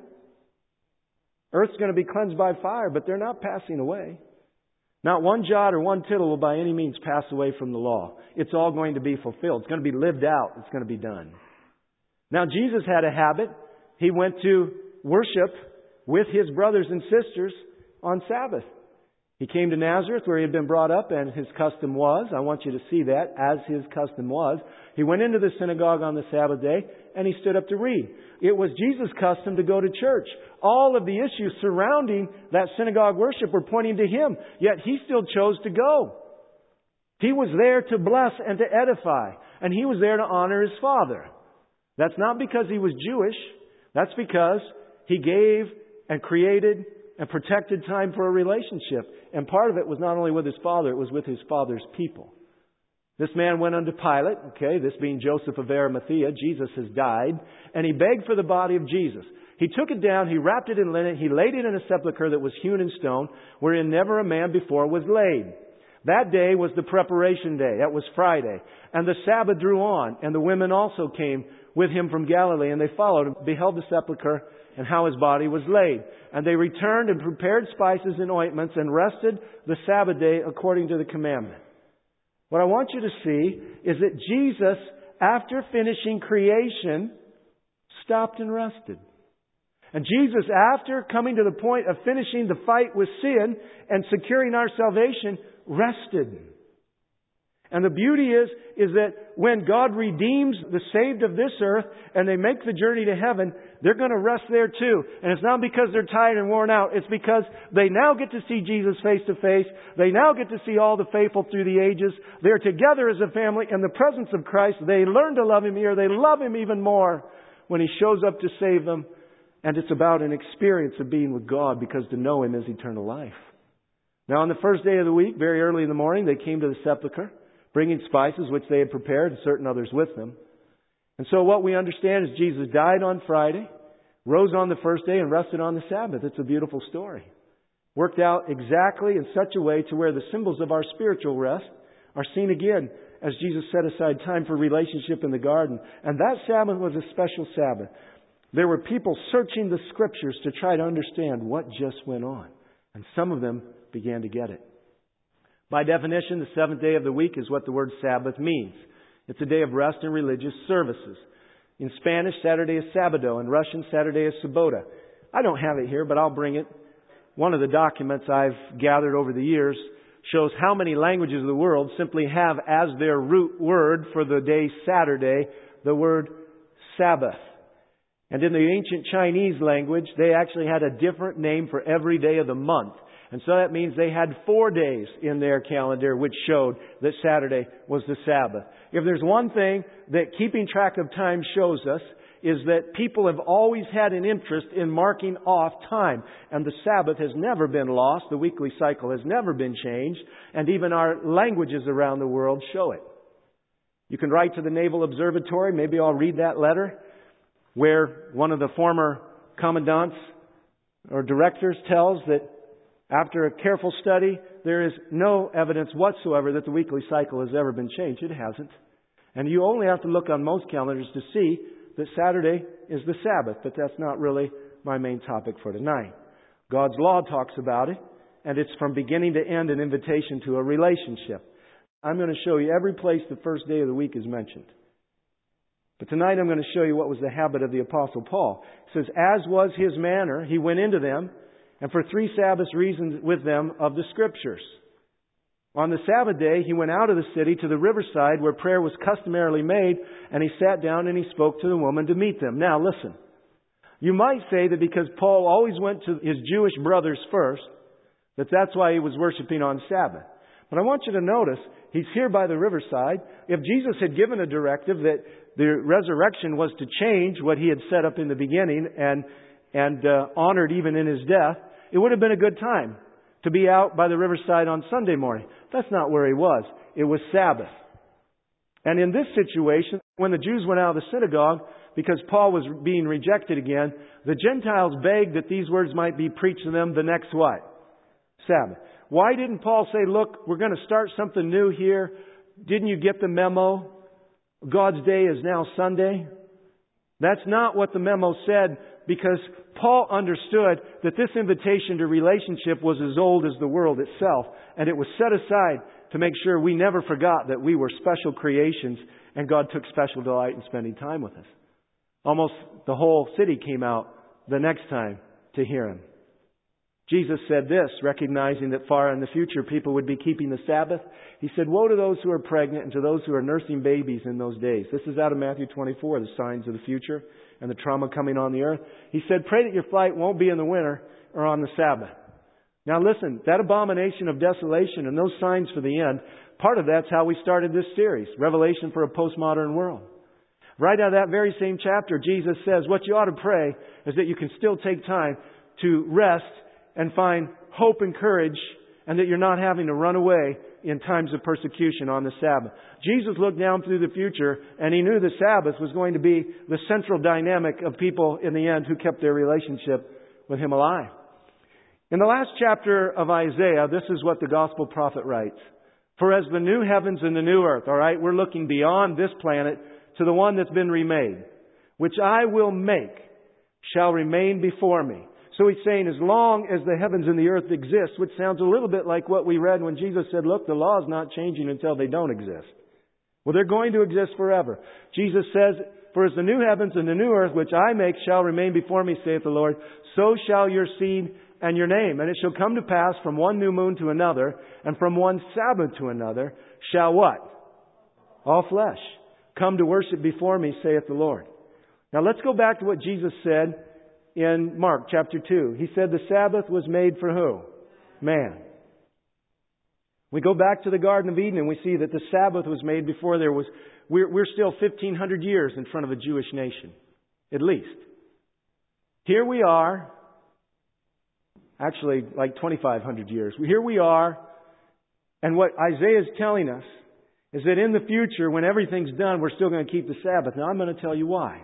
Earth's going to be cleansed by fire, but they're not passing away. Not one jot or one tittle will by any means pass away from the law. It's all going to be fulfilled. It's going to be lived out. It's going to be done. Now, Jesus had a habit. He went to worship with His brothers and sisters on Sabbath. He came to Nazareth where He had been brought up, and His custom was, I want you to see that, as His custom was, He went into the synagogue on the Sabbath day and He stood up to read. It was Jesus' custom to go to church. All of the issues surrounding that synagogue worship were pointing to Him, yet He still chose to go. He was there to bless and to edify, and He was there to honor His Father. That's not because He was Jewish. That's because He gave and created and protected time for a relationship. And part of it was not only with His Father, it was with His Father's people. This man went unto Pilate, this being Joseph of Arimathea. Jesus has died. And he begged for the body of Jesus. He took it down, he wrapped it in linen, he laid it in a sepulchre that was hewn in stone, wherein never a man before was laid. That day was the preparation day. That was Friday. And the Sabbath drew on, and the women also came with him from Galilee, and they followed and beheld the sepulchre and how His body was laid. And they returned and prepared spices and ointments and rested the Sabbath day according to the commandment. What I want you to see is that Jesus, after finishing creation, stopped and rested. And Jesus, after coming to the point of finishing the fight with sin and securing our salvation, rested. And the beauty is that when God redeems the saved of this earth and they make the journey to heaven, they're going to rest there too. And it's not because they're tired and worn out. It's because they now get to see Jesus face to face. They now get to see all the faithful through the ages. They're together as a family in the presence of Christ. They learn to love Him here. They love Him even more when He shows up to save them. And it's about an experience of being with God, because to know Him is eternal life. Now on the first day of the week, very early in the morning, they came to the sepulchre, bringing spices which they had prepared, and certain others with them. And so what we understand is Jesus died on Friday, rose on the first day, and rested on the Sabbath. It's a beautiful story. Worked out exactly in such a way to where the symbols of our spiritual rest are seen again as Jesus set aside time for relationship in the garden. And that Sabbath was a special Sabbath. There were people searching the Scriptures to try to understand what just went on. And some of them began to get it. By definition, the seventh day of the week is what the word Sabbath means. It's a day of rest and religious services. In Spanish, Saturday is Sábado. In Russian, Saturday is Sobota. I don't have it here, but I'll bring it. One of the documents I've gathered over the years shows how many languages of the world simply have as their root word for the day Saturday the word Sabbath. And in the ancient Chinese language, they actually had a different name for every day of the month. And so that means they had 4 days in their calendar which showed that Saturday was the Sabbath. If there's one thing that keeping track of time shows us, is that people have always had an interest in marking off time. And the Sabbath has never been lost. The weekly cycle has never been changed. And even our languages around the world show it. You can write to the Naval Observatory. Maybe I'll read that letter, where one of the former commandants or directors tells that after a careful study, there is no evidence whatsoever that the weekly cycle has ever been changed. It hasn't. And you only have to look on most calendars to see that Saturday is the Sabbath, but that's not really my main topic for tonight. God's law talks about it, and it's from beginning to end an invitation to a relationship. I'm going to show you every place the first day of the week is mentioned. But tonight I'm going to show you what was the habit of the Apostle Paul. It says, as was his manner, he went into them, and for 3 Sabbaths reasoned with them of the Scriptures. On the Sabbath day, he went out of the city to the riverside where prayer was customarily made, and he sat down and he spoke to the woman to meet them. Now listen, you might say that because Paul always went to his Jewish brothers first, that's why he was worshiping on Sabbath. But I want you to notice, he's here by the riverside. If Jesus had given a directive that the resurrection was to change what he had set up in the beginning and honored even in his death, it would have been a good time to be out by the riverside on Sunday morning. That's not where he was. It was Sabbath. And in this situation, when the Jews went out of the synagogue, because Paul was being rejected again, the Gentiles begged that these words might be preached to them the next what? Sabbath. Why didn't Paul say, look, we're going to start something new here. Didn't you get the memo? God's day is now Sunday. That's not what the memo said, because Paul understood that this invitation to relationship was as old as the world itself, and it was set aside to make sure we never forgot that we were special creations and God took special delight in spending time with us. Almost the whole city came out the next time to hear Him. Jesus said this, recognizing that far in the future people would be keeping the Sabbath. He said, woe to those who are pregnant and to those who are nursing babies in those days. This is out of Matthew 24, the signs of the future and the trauma coming on the earth. He said, pray that your flight won't be in the winter or on the Sabbath. Now listen, that abomination of desolation and those signs for the end, part of that's how we started this series, Revelation for a Postmodern World. Right out of that very same chapter, Jesus says, what you ought to pray is that you can still take time to rest and find hope and courage, and that you're not having to run away in times of persecution on the Sabbath. Jesus looked down through the future, and He knew the Sabbath was going to be the central dynamic of people in the end who kept their relationship with Him alive. In the last chapter of Isaiah, this is what the Gospel prophet writes. For as the new heavens and the new earth, all right, we're looking beyond this planet to the one that's been remade, which I will make, shall remain before me. So He's saying as long as the heavens and the earth exist, which sounds a little bit like what we read when Jesus said, look, the law is not changing until they don't exist. Well, they're going to exist forever. Jesus says, for as the new heavens and the new earth, which I make, shall remain before me, saith the Lord, so shall your seed and your name. And it shall come to pass from one new moon to another, and from one Sabbath to another, shall what? All flesh. Come to worship before me, saith the Lord. Now let's go back to what Jesus said in Mark chapter 2. He said the Sabbath was made for who? Man. We go back to the Garden of Eden and we see that the Sabbath was made before there was... We're still 1,500 years in front of a Jewish nation. At least. Here we are. Actually, like 2,500 years. Here we are. And what Isaiah is telling us is that in the future, when everything's done, we're still going to keep the Sabbath. Now I'm going to tell you why.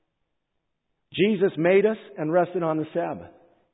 Jesus made us and rested on the Sabbath.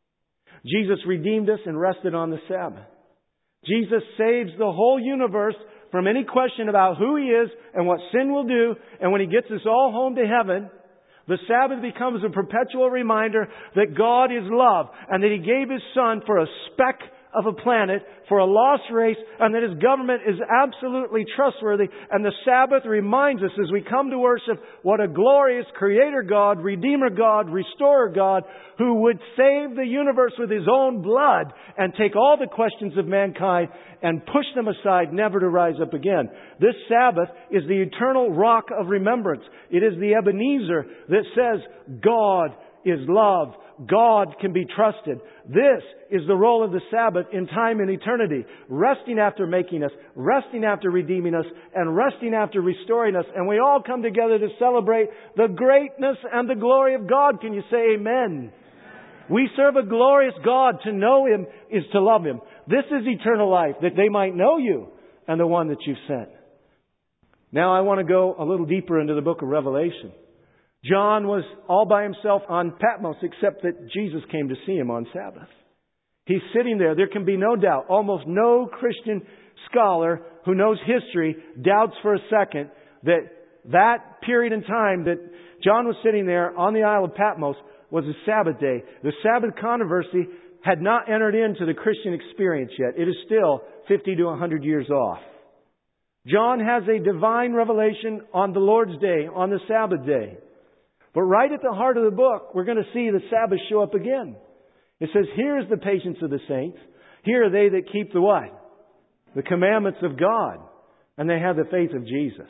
Jesus redeemed us and rested on the Sabbath. Jesus saves the whole universe from any question about who He is and what sin will do. And when He gets us all home to heaven, the Sabbath becomes a perpetual reminder that God is love and that He gave His Son for a speck of a planet, for a lost race, and that His government is absolutely trustworthy. And the Sabbath reminds us as we come to worship what a glorious Creator God, Redeemer God, Restorer God, who would save the universe with His own blood and take all the questions of mankind and push them aside, never to rise up again. This Sabbath is the eternal rock of remembrance. It is the Ebenezer that says God is love. God can be trusted. This is the role of the Sabbath in time and eternity. Resting after making us, resting after redeeming us, and resting after restoring us. And we all come together to celebrate the greatness and the glory of God. Can you say amen? We serve a glorious God. To know Him is to love Him. This is eternal life, that they might know You and the one that You've sent. Now I want to go a little deeper into the book of Revelation. John was all by himself on Patmos, except that Jesus came to see him on Sabbath. He's sitting there. There can be no doubt. Almost no Christian scholar who knows history doubts for a second that that period in time that John was sitting there on the Isle of Patmos was a Sabbath day. The Sabbath controversy had not entered into the Christian experience yet. It is still 50 to 100 years off. John has a divine revelation on the Lord's day, on the Sabbath day. But right at the heart of the book, we're going to see the Sabbath show up again. It says, here is the patience of the saints. Here are they that keep the what? The commandments of God. And they have the faith of Jesus.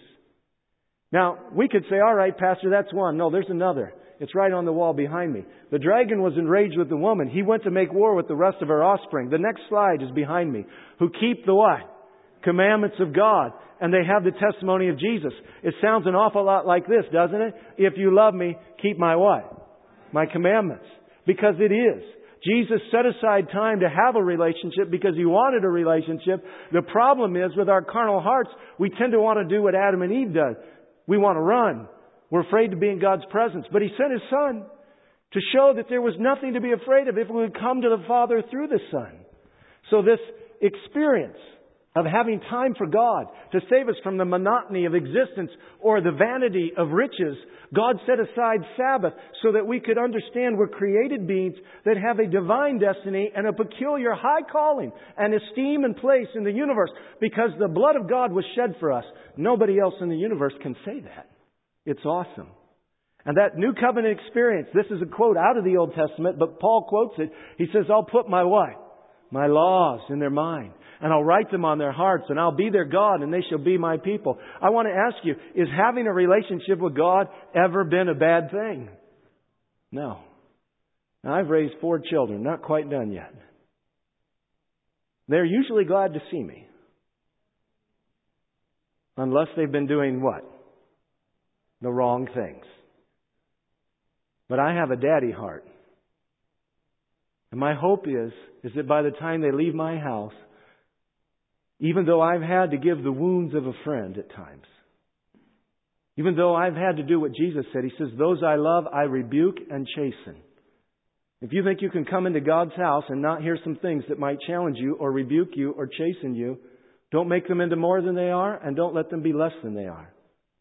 Now, we could say, all right, Pastor, that's one. No, there's another. It's right on the wall behind me. The dragon was enraged with the woman. He went to make war with the rest of her offspring. The next slide is behind me. Who keep the what? Commandments of God. And they have the testimony of Jesus. It sounds an awful lot like this, doesn't it? If you love me, keep my what? My commandments. Because it is. Jesus set aside time to have a relationship because He wanted a relationship. The problem is with our carnal hearts, we tend to want to do what Adam and Eve did. We want to run. We're afraid to be in God's presence. But He sent His Son to show that there was nothing to be afraid of if we would come to the Father through the Son. So this experience of having time for God to save us from the monotony of existence or the vanity of riches, God set aside Sabbath so that we could understand we're created beings that have a divine destiny and a peculiar high calling and esteem and place in the universe because the blood of God was shed for us. Nobody else in the universe can say that. It's awesome. And that new covenant experience, this is a quote out of the Old Testament, but Paul quotes it. He says, I'll put my what? My laws in their mind. And I'll write them on their hearts, and I'll be their God, and they shall be my people. I want to ask you, is having a relationship with God ever been a bad thing? No. Now, I've raised 4 children, not quite done yet. They're usually glad to see me. Unless they've been doing what? The wrong things. But I have a daddy heart. And my hope is that by the time they leave my house, even though I've had to give the wounds of a friend at times, even though I've had to do what Jesus said, He says, those I love, I rebuke and chasten. If you think you can come into God's house and not hear some things that might challenge you or rebuke you or chasten you, don't make them into more than they are and don't let them be less than they are.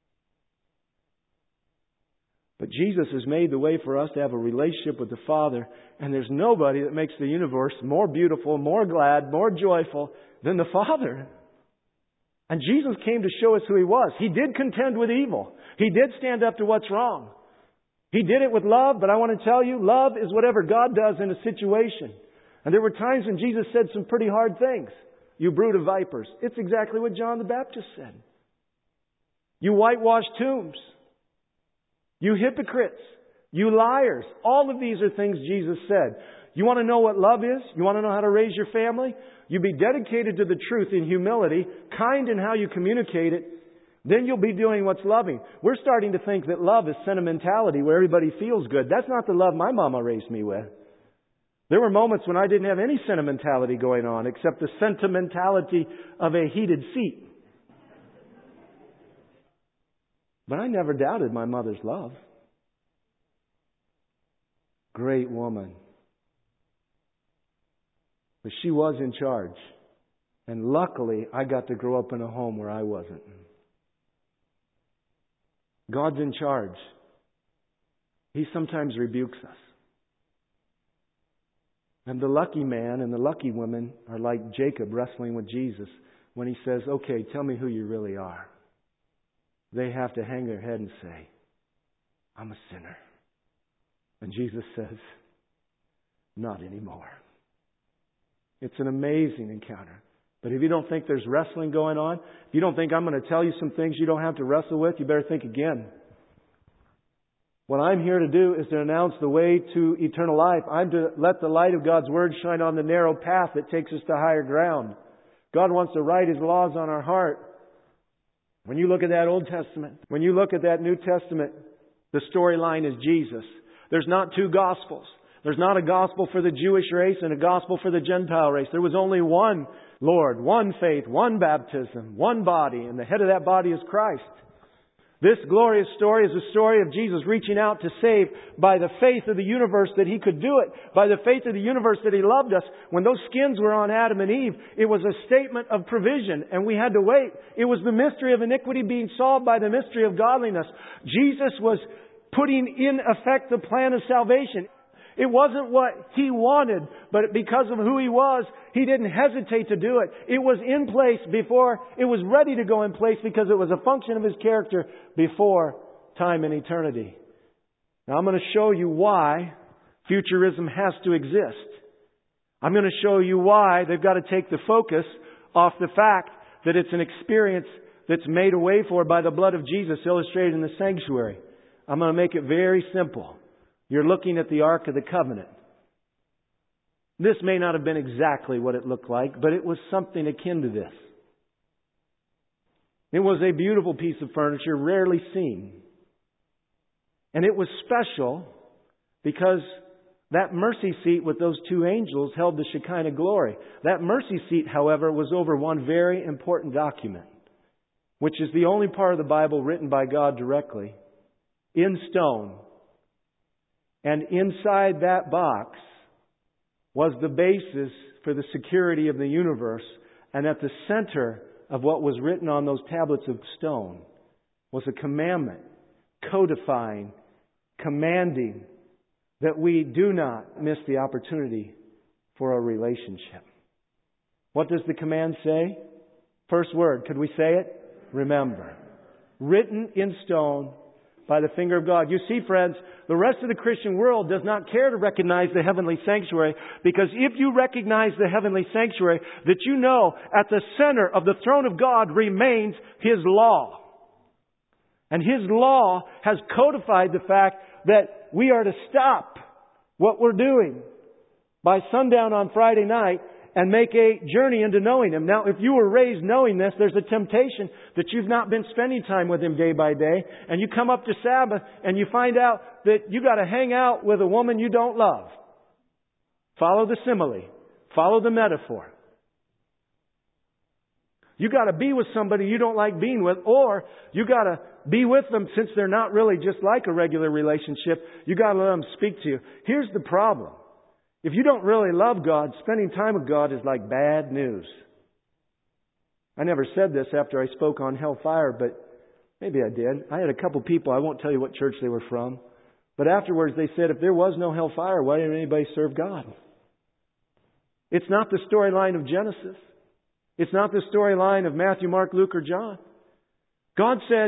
But Jesus has made the way for us to have a relationship with the Father, and there's nobody that makes the universe more beautiful, more glad, more joyful than the Father. And Jesus came to show us who He was. He did contend with evil. He did stand up to what's wrong. He did it with love, but I want to tell you, love is whatever God does in a situation. And there were times when Jesus said some pretty hard things. You brood of vipers. It's exactly what John the Baptist said. You whitewashed tombs. You hypocrites. You liars. All of these are things Jesus said. You want to know what love is? You want to know how to raise your family? You be dedicated to the truth in humility, kind in how you communicate it. Then you'll be doing what's loving. We're starting to think that love is sentimentality where everybody feels good. That's not the love my mama raised me with. There were moments when I didn't have any sentimentality going on except the sentimentality of a heated seat. But I never doubted my mother's love. Great woman. But she was in charge. And luckily, I got to grow up in a home where I wasn't. God's in charge. He sometimes rebukes us. And the lucky man and the lucky woman are like Jacob wrestling with Jesus when he says, okay, tell me who you really are. They have to hang their head and say, I'm a sinner. And Jesus says, not anymore. It's an amazing encounter. But if you don't think there's wrestling going on, if you don't think I'm going to tell you some things you don't have to wrestle with, you better think again. What I'm here to do is to announce the way to eternal life. I'm to let the light of God's Word shine on the narrow path that takes us to higher ground. God wants to write His laws on our heart. When you look at that Old Testament, when you look at that New Testament, the storyline is Jesus. There's not two gospels. There's not a gospel for the Jewish race and a gospel for the Gentile race. There was only one Lord, one faith, one baptism, one body, and the head of that body is Christ. This glorious story is the story of Jesus reaching out to save by the faith of the universe that He could do it, by the faith of the universe that He loved us. When those skins were on Adam and Eve, it was a statement of provision, and we had to wait. It was the mystery of iniquity being solved by the mystery of godliness. Jesus was putting in effect the plan of salvation. It wasn't what He wanted, but because of who He was, He didn't hesitate to do it. It was in place before it was ready to go in place because it was a function of His character before time and eternity. Now I'm going to show you why futurism has to exist. I'm going to show you why they've got to take the focus off the fact that it's an experience that's made a way for by the blood of Jesus illustrated in the sanctuary. I'm going to make it very simple. You're looking at the Ark of the Covenant. This may not have been exactly what it looked like, but it was something akin to this. It was a beautiful piece of furniture, rarely seen. And it was special because that mercy seat with those two angels held the Shekinah glory. That mercy seat, however, was over one very important document, which is the only part of the Bible written by God directly, in stone. And inside that box was the basis for the security of the universe. And at the center of what was written on those tablets of stone was a commandment, codifying, commanding that we do not miss the opportunity for a relationship. What does the command say? First word, could we say it? Remember. Written in stone by the finger of God. You see, friends, the rest of the Christian world does not care to recognize the heavenly sanctuary, because if you recognize the heavenly sanctuary, that you know at the center of the throne of God remains His law. And His law has codified the fact that we are to stop what we're doing by sundown on Friday night and make a journey into knowing Him. Now, if you were raised knowing this, there's a temptation that you've not been spending time with Him day by day, and you come up to Sabbath and you find out that you got to hang out with a woman you don't love. Follow the simile. Follow the metaphor. You got to be with somebody you don't like being with, or you got to be with them since they're not really just like a regular relationship. You got to let them speak to you. Here's the problem. If you don't really love God, spending time with God is like bad news. I never said this after I spoke on hellfire, but maybe I did. I had a couple people, I won't tell you what church they were from, but afterwards they said, if there was no hellfire, why didn't anybody serve God? It's not the storyline of Genesis. It's not the storyline of Matthew, Mark, Luke, or John. God said,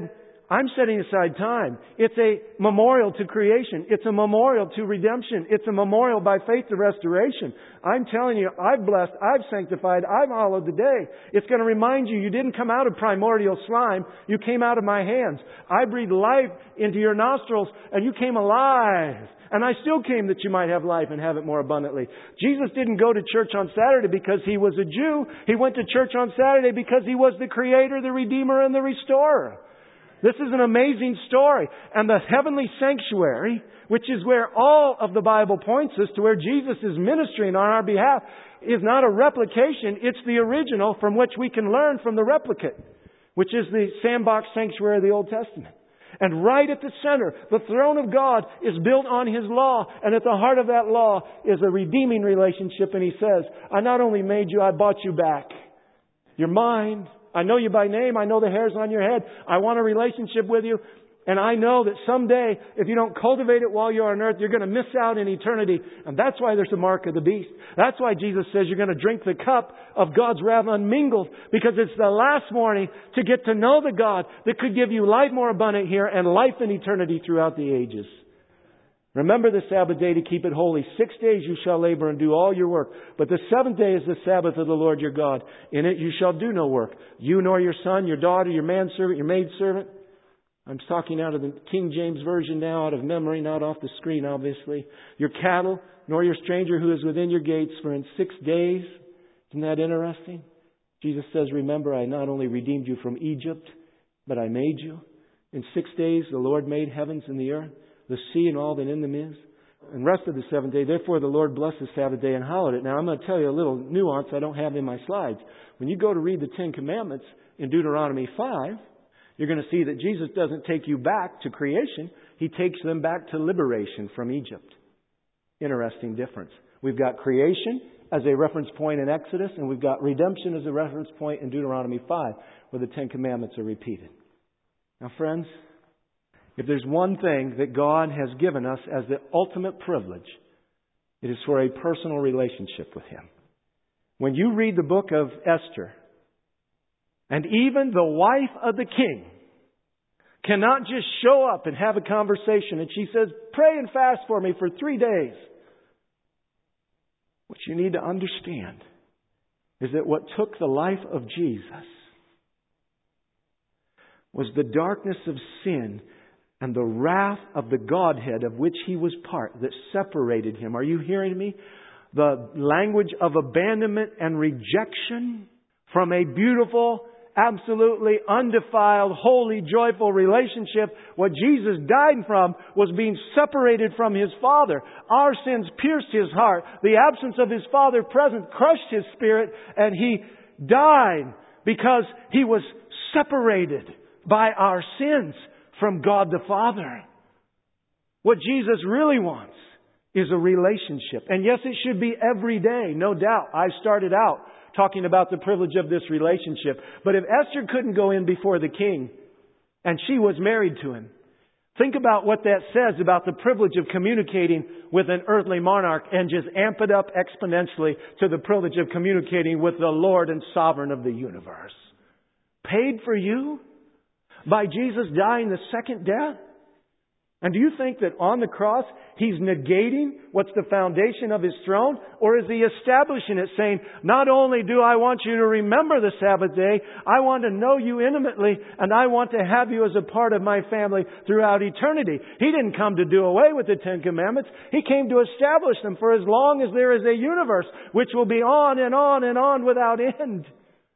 I'm setting aside time. It's a memorial to creation. It's a memorial to redemption. It's a memorial by faith to restoration. I'm telling you, I've blessed, I've sanctified, I've hallowed the day. It's going to remind you, you didn't come out of primordial slime. You came out of my hands. I breathed life into your nostrils and you came alive. And I still came that you might have life and have it more abundantly. Jesus didn't go to church on Saturday because He was a Jew. He went to church on Saturday because He was the Creator, the Redeemer, and the Restorer. This is an amazing story. And the heavenly sanctuary, which is where all of the Bible points us to, where Jesus is ministering on our behalf, is not a replication. It's the original from which we can learn from the replicate, which is the sandbox sanctuary of the Old Testament. And right at the center, the throne of God is built on His law. And at the heart of that law is a redeeming relationship. And He says, I not only made you, I bought you back. You're mine. I know you by name. I know the hairs on your head. I want a relationship with you. And I know that someday, if you don't cultivate it while you're on earth, you're going to miss out in eternity. And that's why there's a mark of the beast. That's why Jesus says you're going to drink the cup of God's wrath unmingled. Because it's the last warning to get to know the God that could give you life more abundant here and life in eternity throughout the ages. Remember the Sabbath day to keep it holy. 6 days you shall labor and do all your work. But the seventh day is the Sabbath of the Lord your God. In it you shall do no work. You nor your son, your daughter, your manservant, your maidservant. I'm talking out of the King James Version now, out of memory, not off the screen, obviously. Your cattle, nor your stranger who is within your gates, for in 6 days. Isn't that interesting? Jesus says, remember, I not only redeemed you from Egypt, but I made you. In 6 days the Lord made heavens and the earth, the sea and all that in them is. And rest of the seventh day, therefore the Lord blessed the Sabbath day and hallowed it. Now I'm going to tell you a little nuance I don't have in my slides. When you go to read the Ten Commandments in Deuteronomy 5, you're going to see that Jesus doesn't take you back to creation. He takes them back to liberation from Egypt. Interesting difference. We've got creation as a reference point in Exodus, and we've got redemption as a reference point in Deuteronomy 5, where the Ten Commandments are repeated. Now, friends, if there's one thing that God has given us as the ultimate privilege, it is for a personal relationship with Him. When you read the book of Esther, and even the wife of the king cannot just show up and have a conversation, and she says, pray and fast for me for 3 days. What you need to understand is that what took the life of Jesus was the darkness of sin and the wrath of the Godhead of which He was part that separated Him. Are you hearing me? The language of abandonment and rejection from a beautiful, absolutely undefiled, holy, joyful relationship. What Jesus died from was being separated from His Father. Our sins pierced His heart. The absence of His Father present crushed His spirit, and He died because He was separated by our sins from God the Father. What Jesus really wants is a relationship. And yes, it should be every day, no doubt. I started out talking about the privilege of this relationship. But if Esther couldn't go in before the king, and she was married to him, think about what that says about the privilege of communicating with an earthly monarch, and just amp it up exponentially to the privilege of communicating with the Lord and Sovereign of the universe. Paid for you by Jesus dying the second death? And do you think that on the cross He's negating what's the foundation of His throne? Or is He establishing it, saying, not only do I want you to remember the Sabbath day, I want to know you intimately, and I want to have you as a part of my family throughout eternity. He didn't come to do away with the Ten Commandments. He came to establish them for as long as there is a universe, which will be on and on and on without end.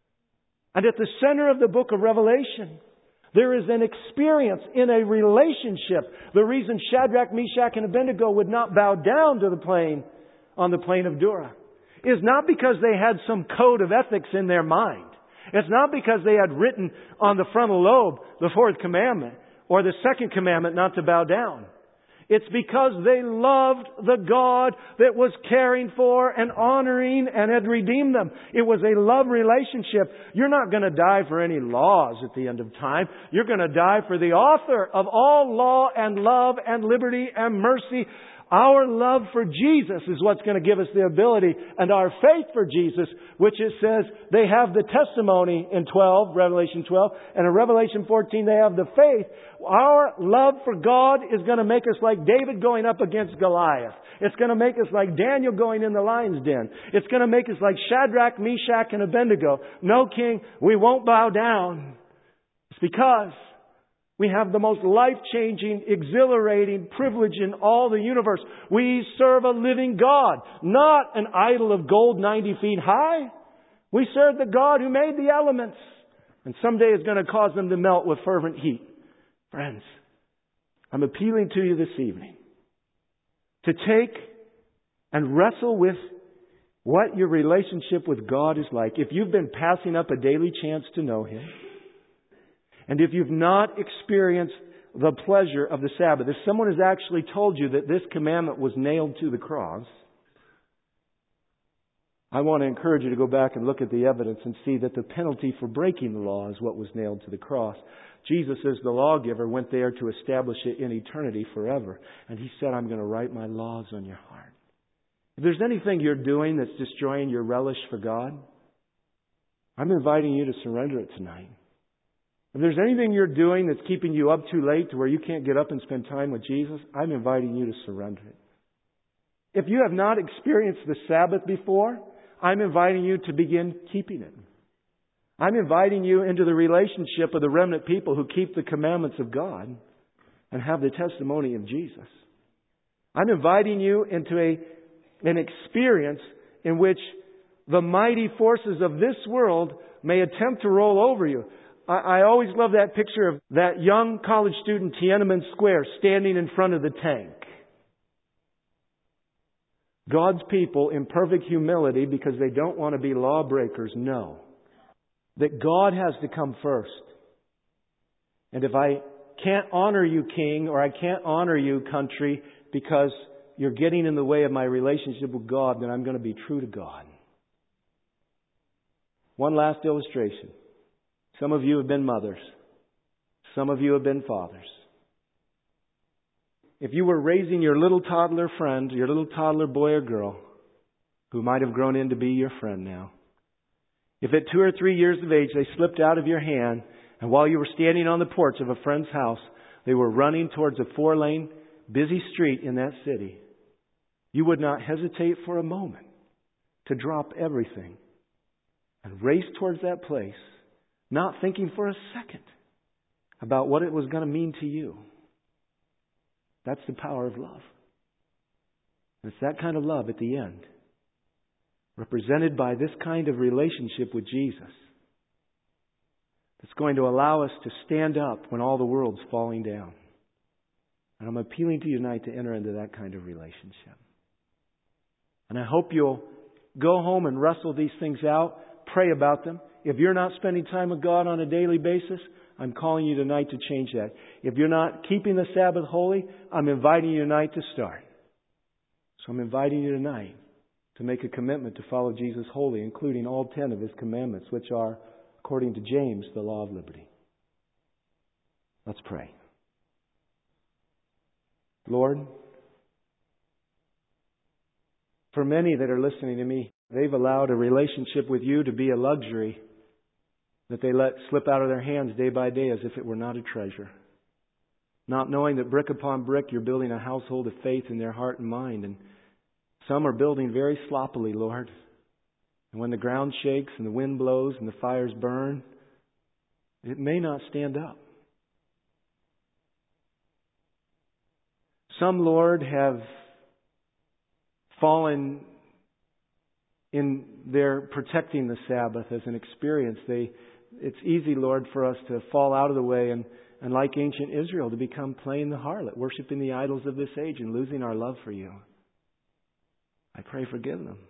And at the center of the book of Revelation, there is an experience in a relationship. The reason Shadrach, Meshach, and Abednego would not bow down to the plain on the plain of Dura is not because they had some code of ethics in their mind. It's not because they had written on the frontal lobe the fourth commandment or the second commandment not to bow down. It's because they loved the God that was caring for and honoring and had redeemed them. It was a love relationship. You're not going to die for any laws at the end of time. You're going to die for the author of all law and love and liberty and mercy. Our love for Jesus is what's going to give us the ability, and our faith for Jesus, which it says they have the testimony in Revelation 12, and in Revelation 14 they have the faith. Our love for God is going to make us like David going up against Goliath. It's going to make us like Daniel going in the lion's den. It's going to make us like Shadrach, Meshach, and Abednego. No, King, we won't bow down. It's because we have the most life-changing, exhilarating privilege in all the universe. We serve a living God, not an idol of gold 90 feet high. We serve the God who made the elements, and someday is going to cause them to melt with fervent heat. Friends, I'm appealing to you this evening to take and wrestle with what your relationship with God is like. If you've been passing up a daily chance to know Him, and if you've not experienced the pleasure of the Sabbath, if someone has actually told you that this commandment was nailed to the cross, I want to encourage you to go back and look at the evidence and see that the penalty for breaking the law is what was nailed to the cross. Jesus, as the lawgiver, went there to establish it in eternity forever. And He said, I'm going to write my laws on your heart. If there's anything you're doing that's destroying your relish for God, I'm inviting you to surrender it tonight. If there's anything you're doing that's keeping you up too late to where you can't get up and spend time with Jesus, I'm inviting you to surrender it. If you have not experienced the Sabbath before, I'm inviting you to begin keeping it. I'm inviting you into the relationship of the remnant people who keep the commandments of God and have the testimony of Jesus. I'm inviting you into an experience in which the mighty forces of this world may attempt to roll over you. I always love that picture of that young college student, Tiananmen Square, standing in front of the tank. God's people, in perfect humility, because they don't want to be lawbreakers, know that God has to come first. And if I can't honor you, King, or I can't honor you, country, because you're getting in the way of my relationship with God, then I'm going to be true to God. One last illustration. Some of you have been mothers. Some of you have been fathers. If you were raising your little toddler friend, your little toddler boy or girl, who might have grown in to be your friend now, if at 2 or 3 years of age they slipped out of your hand, and while you were standing on the porch of a friend's house, they were running towards a 4-lane, busy street in that city, you would not hesitate for a moment to drop everything and race towards that place, not thinking for a second about what it was going to mean to you. That's the power of love. And it's that kind of love at the end, represented by this kind of relationship with Jesus, that's going to allow us to stand up when all the world's falling down. And I'm appealing to you tonight to enter into that kind of relationship. And I hope you'll go home and wrestle these things out, pray about them. If you're not spending time with God on a daily basis, I'm calling you tonight to change that. If you're not keeping the Sabbath holy, I'm inviting you tonight to start. So I'm inviting you tonight to make a commitment to follow Jesus wholly, including all 10 of His commandments, which are, according to James, the law of liberty. Let's pray. Lord, for many that are listening to me, they've allowed a relationship with You to be a luxury that they let slip out of their hands day by day as if it were not a treasure. Not knowing that brick upon brick You're building a household of faith in their heart and mind. And some are building very sloppily, Lord. And when the ground shakes and the wind blows and the fires burn, it may not stand up. Some, Lord, have fallen in their protecting the Sabbath as an experience. It's easy, Lord, for us to fall out of the way and like ancient Israel, to become playing the harlot, worshiping the idols of this age and losing our love for You. I pray forgive them.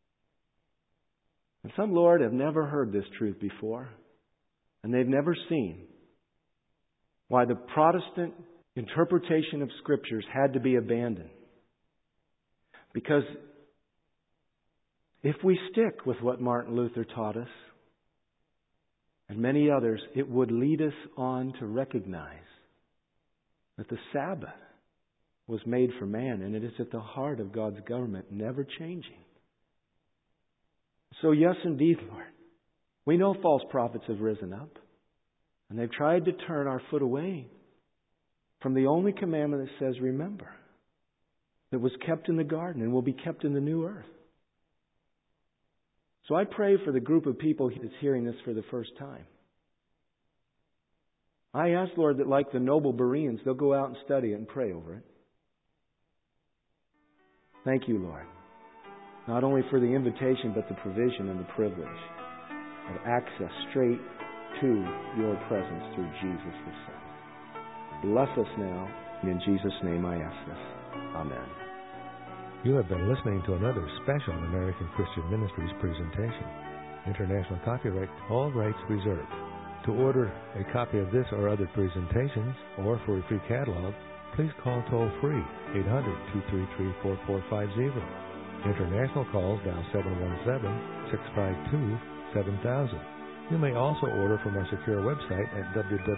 And some, Lord, have never heard this truth before, and they've never seen why the Protestant interpretation of Scriptures had to be abandoned. Because if we stick with what Martin Luther taught us, and many others, it would lead us on to recognize that the Sabbath was made for man, and it is at the heart of God's government, never changing. So yes, indeed, Lord, we know false prophets have risen up, and they've tried to turn our foot away from the only commandment that says, remember, that was kept in the garden and will be kept in the new earth. So I pray for the group of people that's hearing this for the first time. I ask, Lord, that like the noble Bereans, they'll go out and study it and pray over it. Thank you, Lord, not only for the invitation, but the provision and the privilege of access straight to your presence through Jesus the Son. Bless us now, and in Jesus' name I ask this. Amen. You have been listening to another special American Christian Ministries presentation. International copyright, all rights reserved. To order a copy of this or other presentations, or for a free catalog, please call toll-free 800-233-4450. International calls dial 717-652-7000. You may also order from our secure website at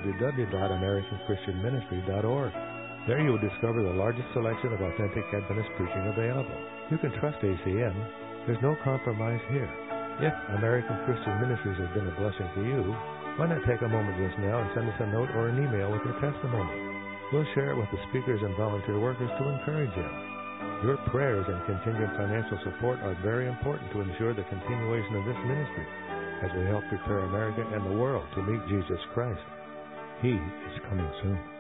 www.americanchristianministry.org. There you will discover the largest selection of authentic Adventist preaching available. You can trust ACM. There's no compromise here. If American Christian Ministries has been a blessing to you, why not take a moment just now and send us a note or an email with your testimony? We'll share it with the speakers and volunteer workers to encourage you. Your prayers and contingent financial support are very important to ensure the continuation of this ministry as we help prepare America and the world to meet Jesus Christ. He is coming soon.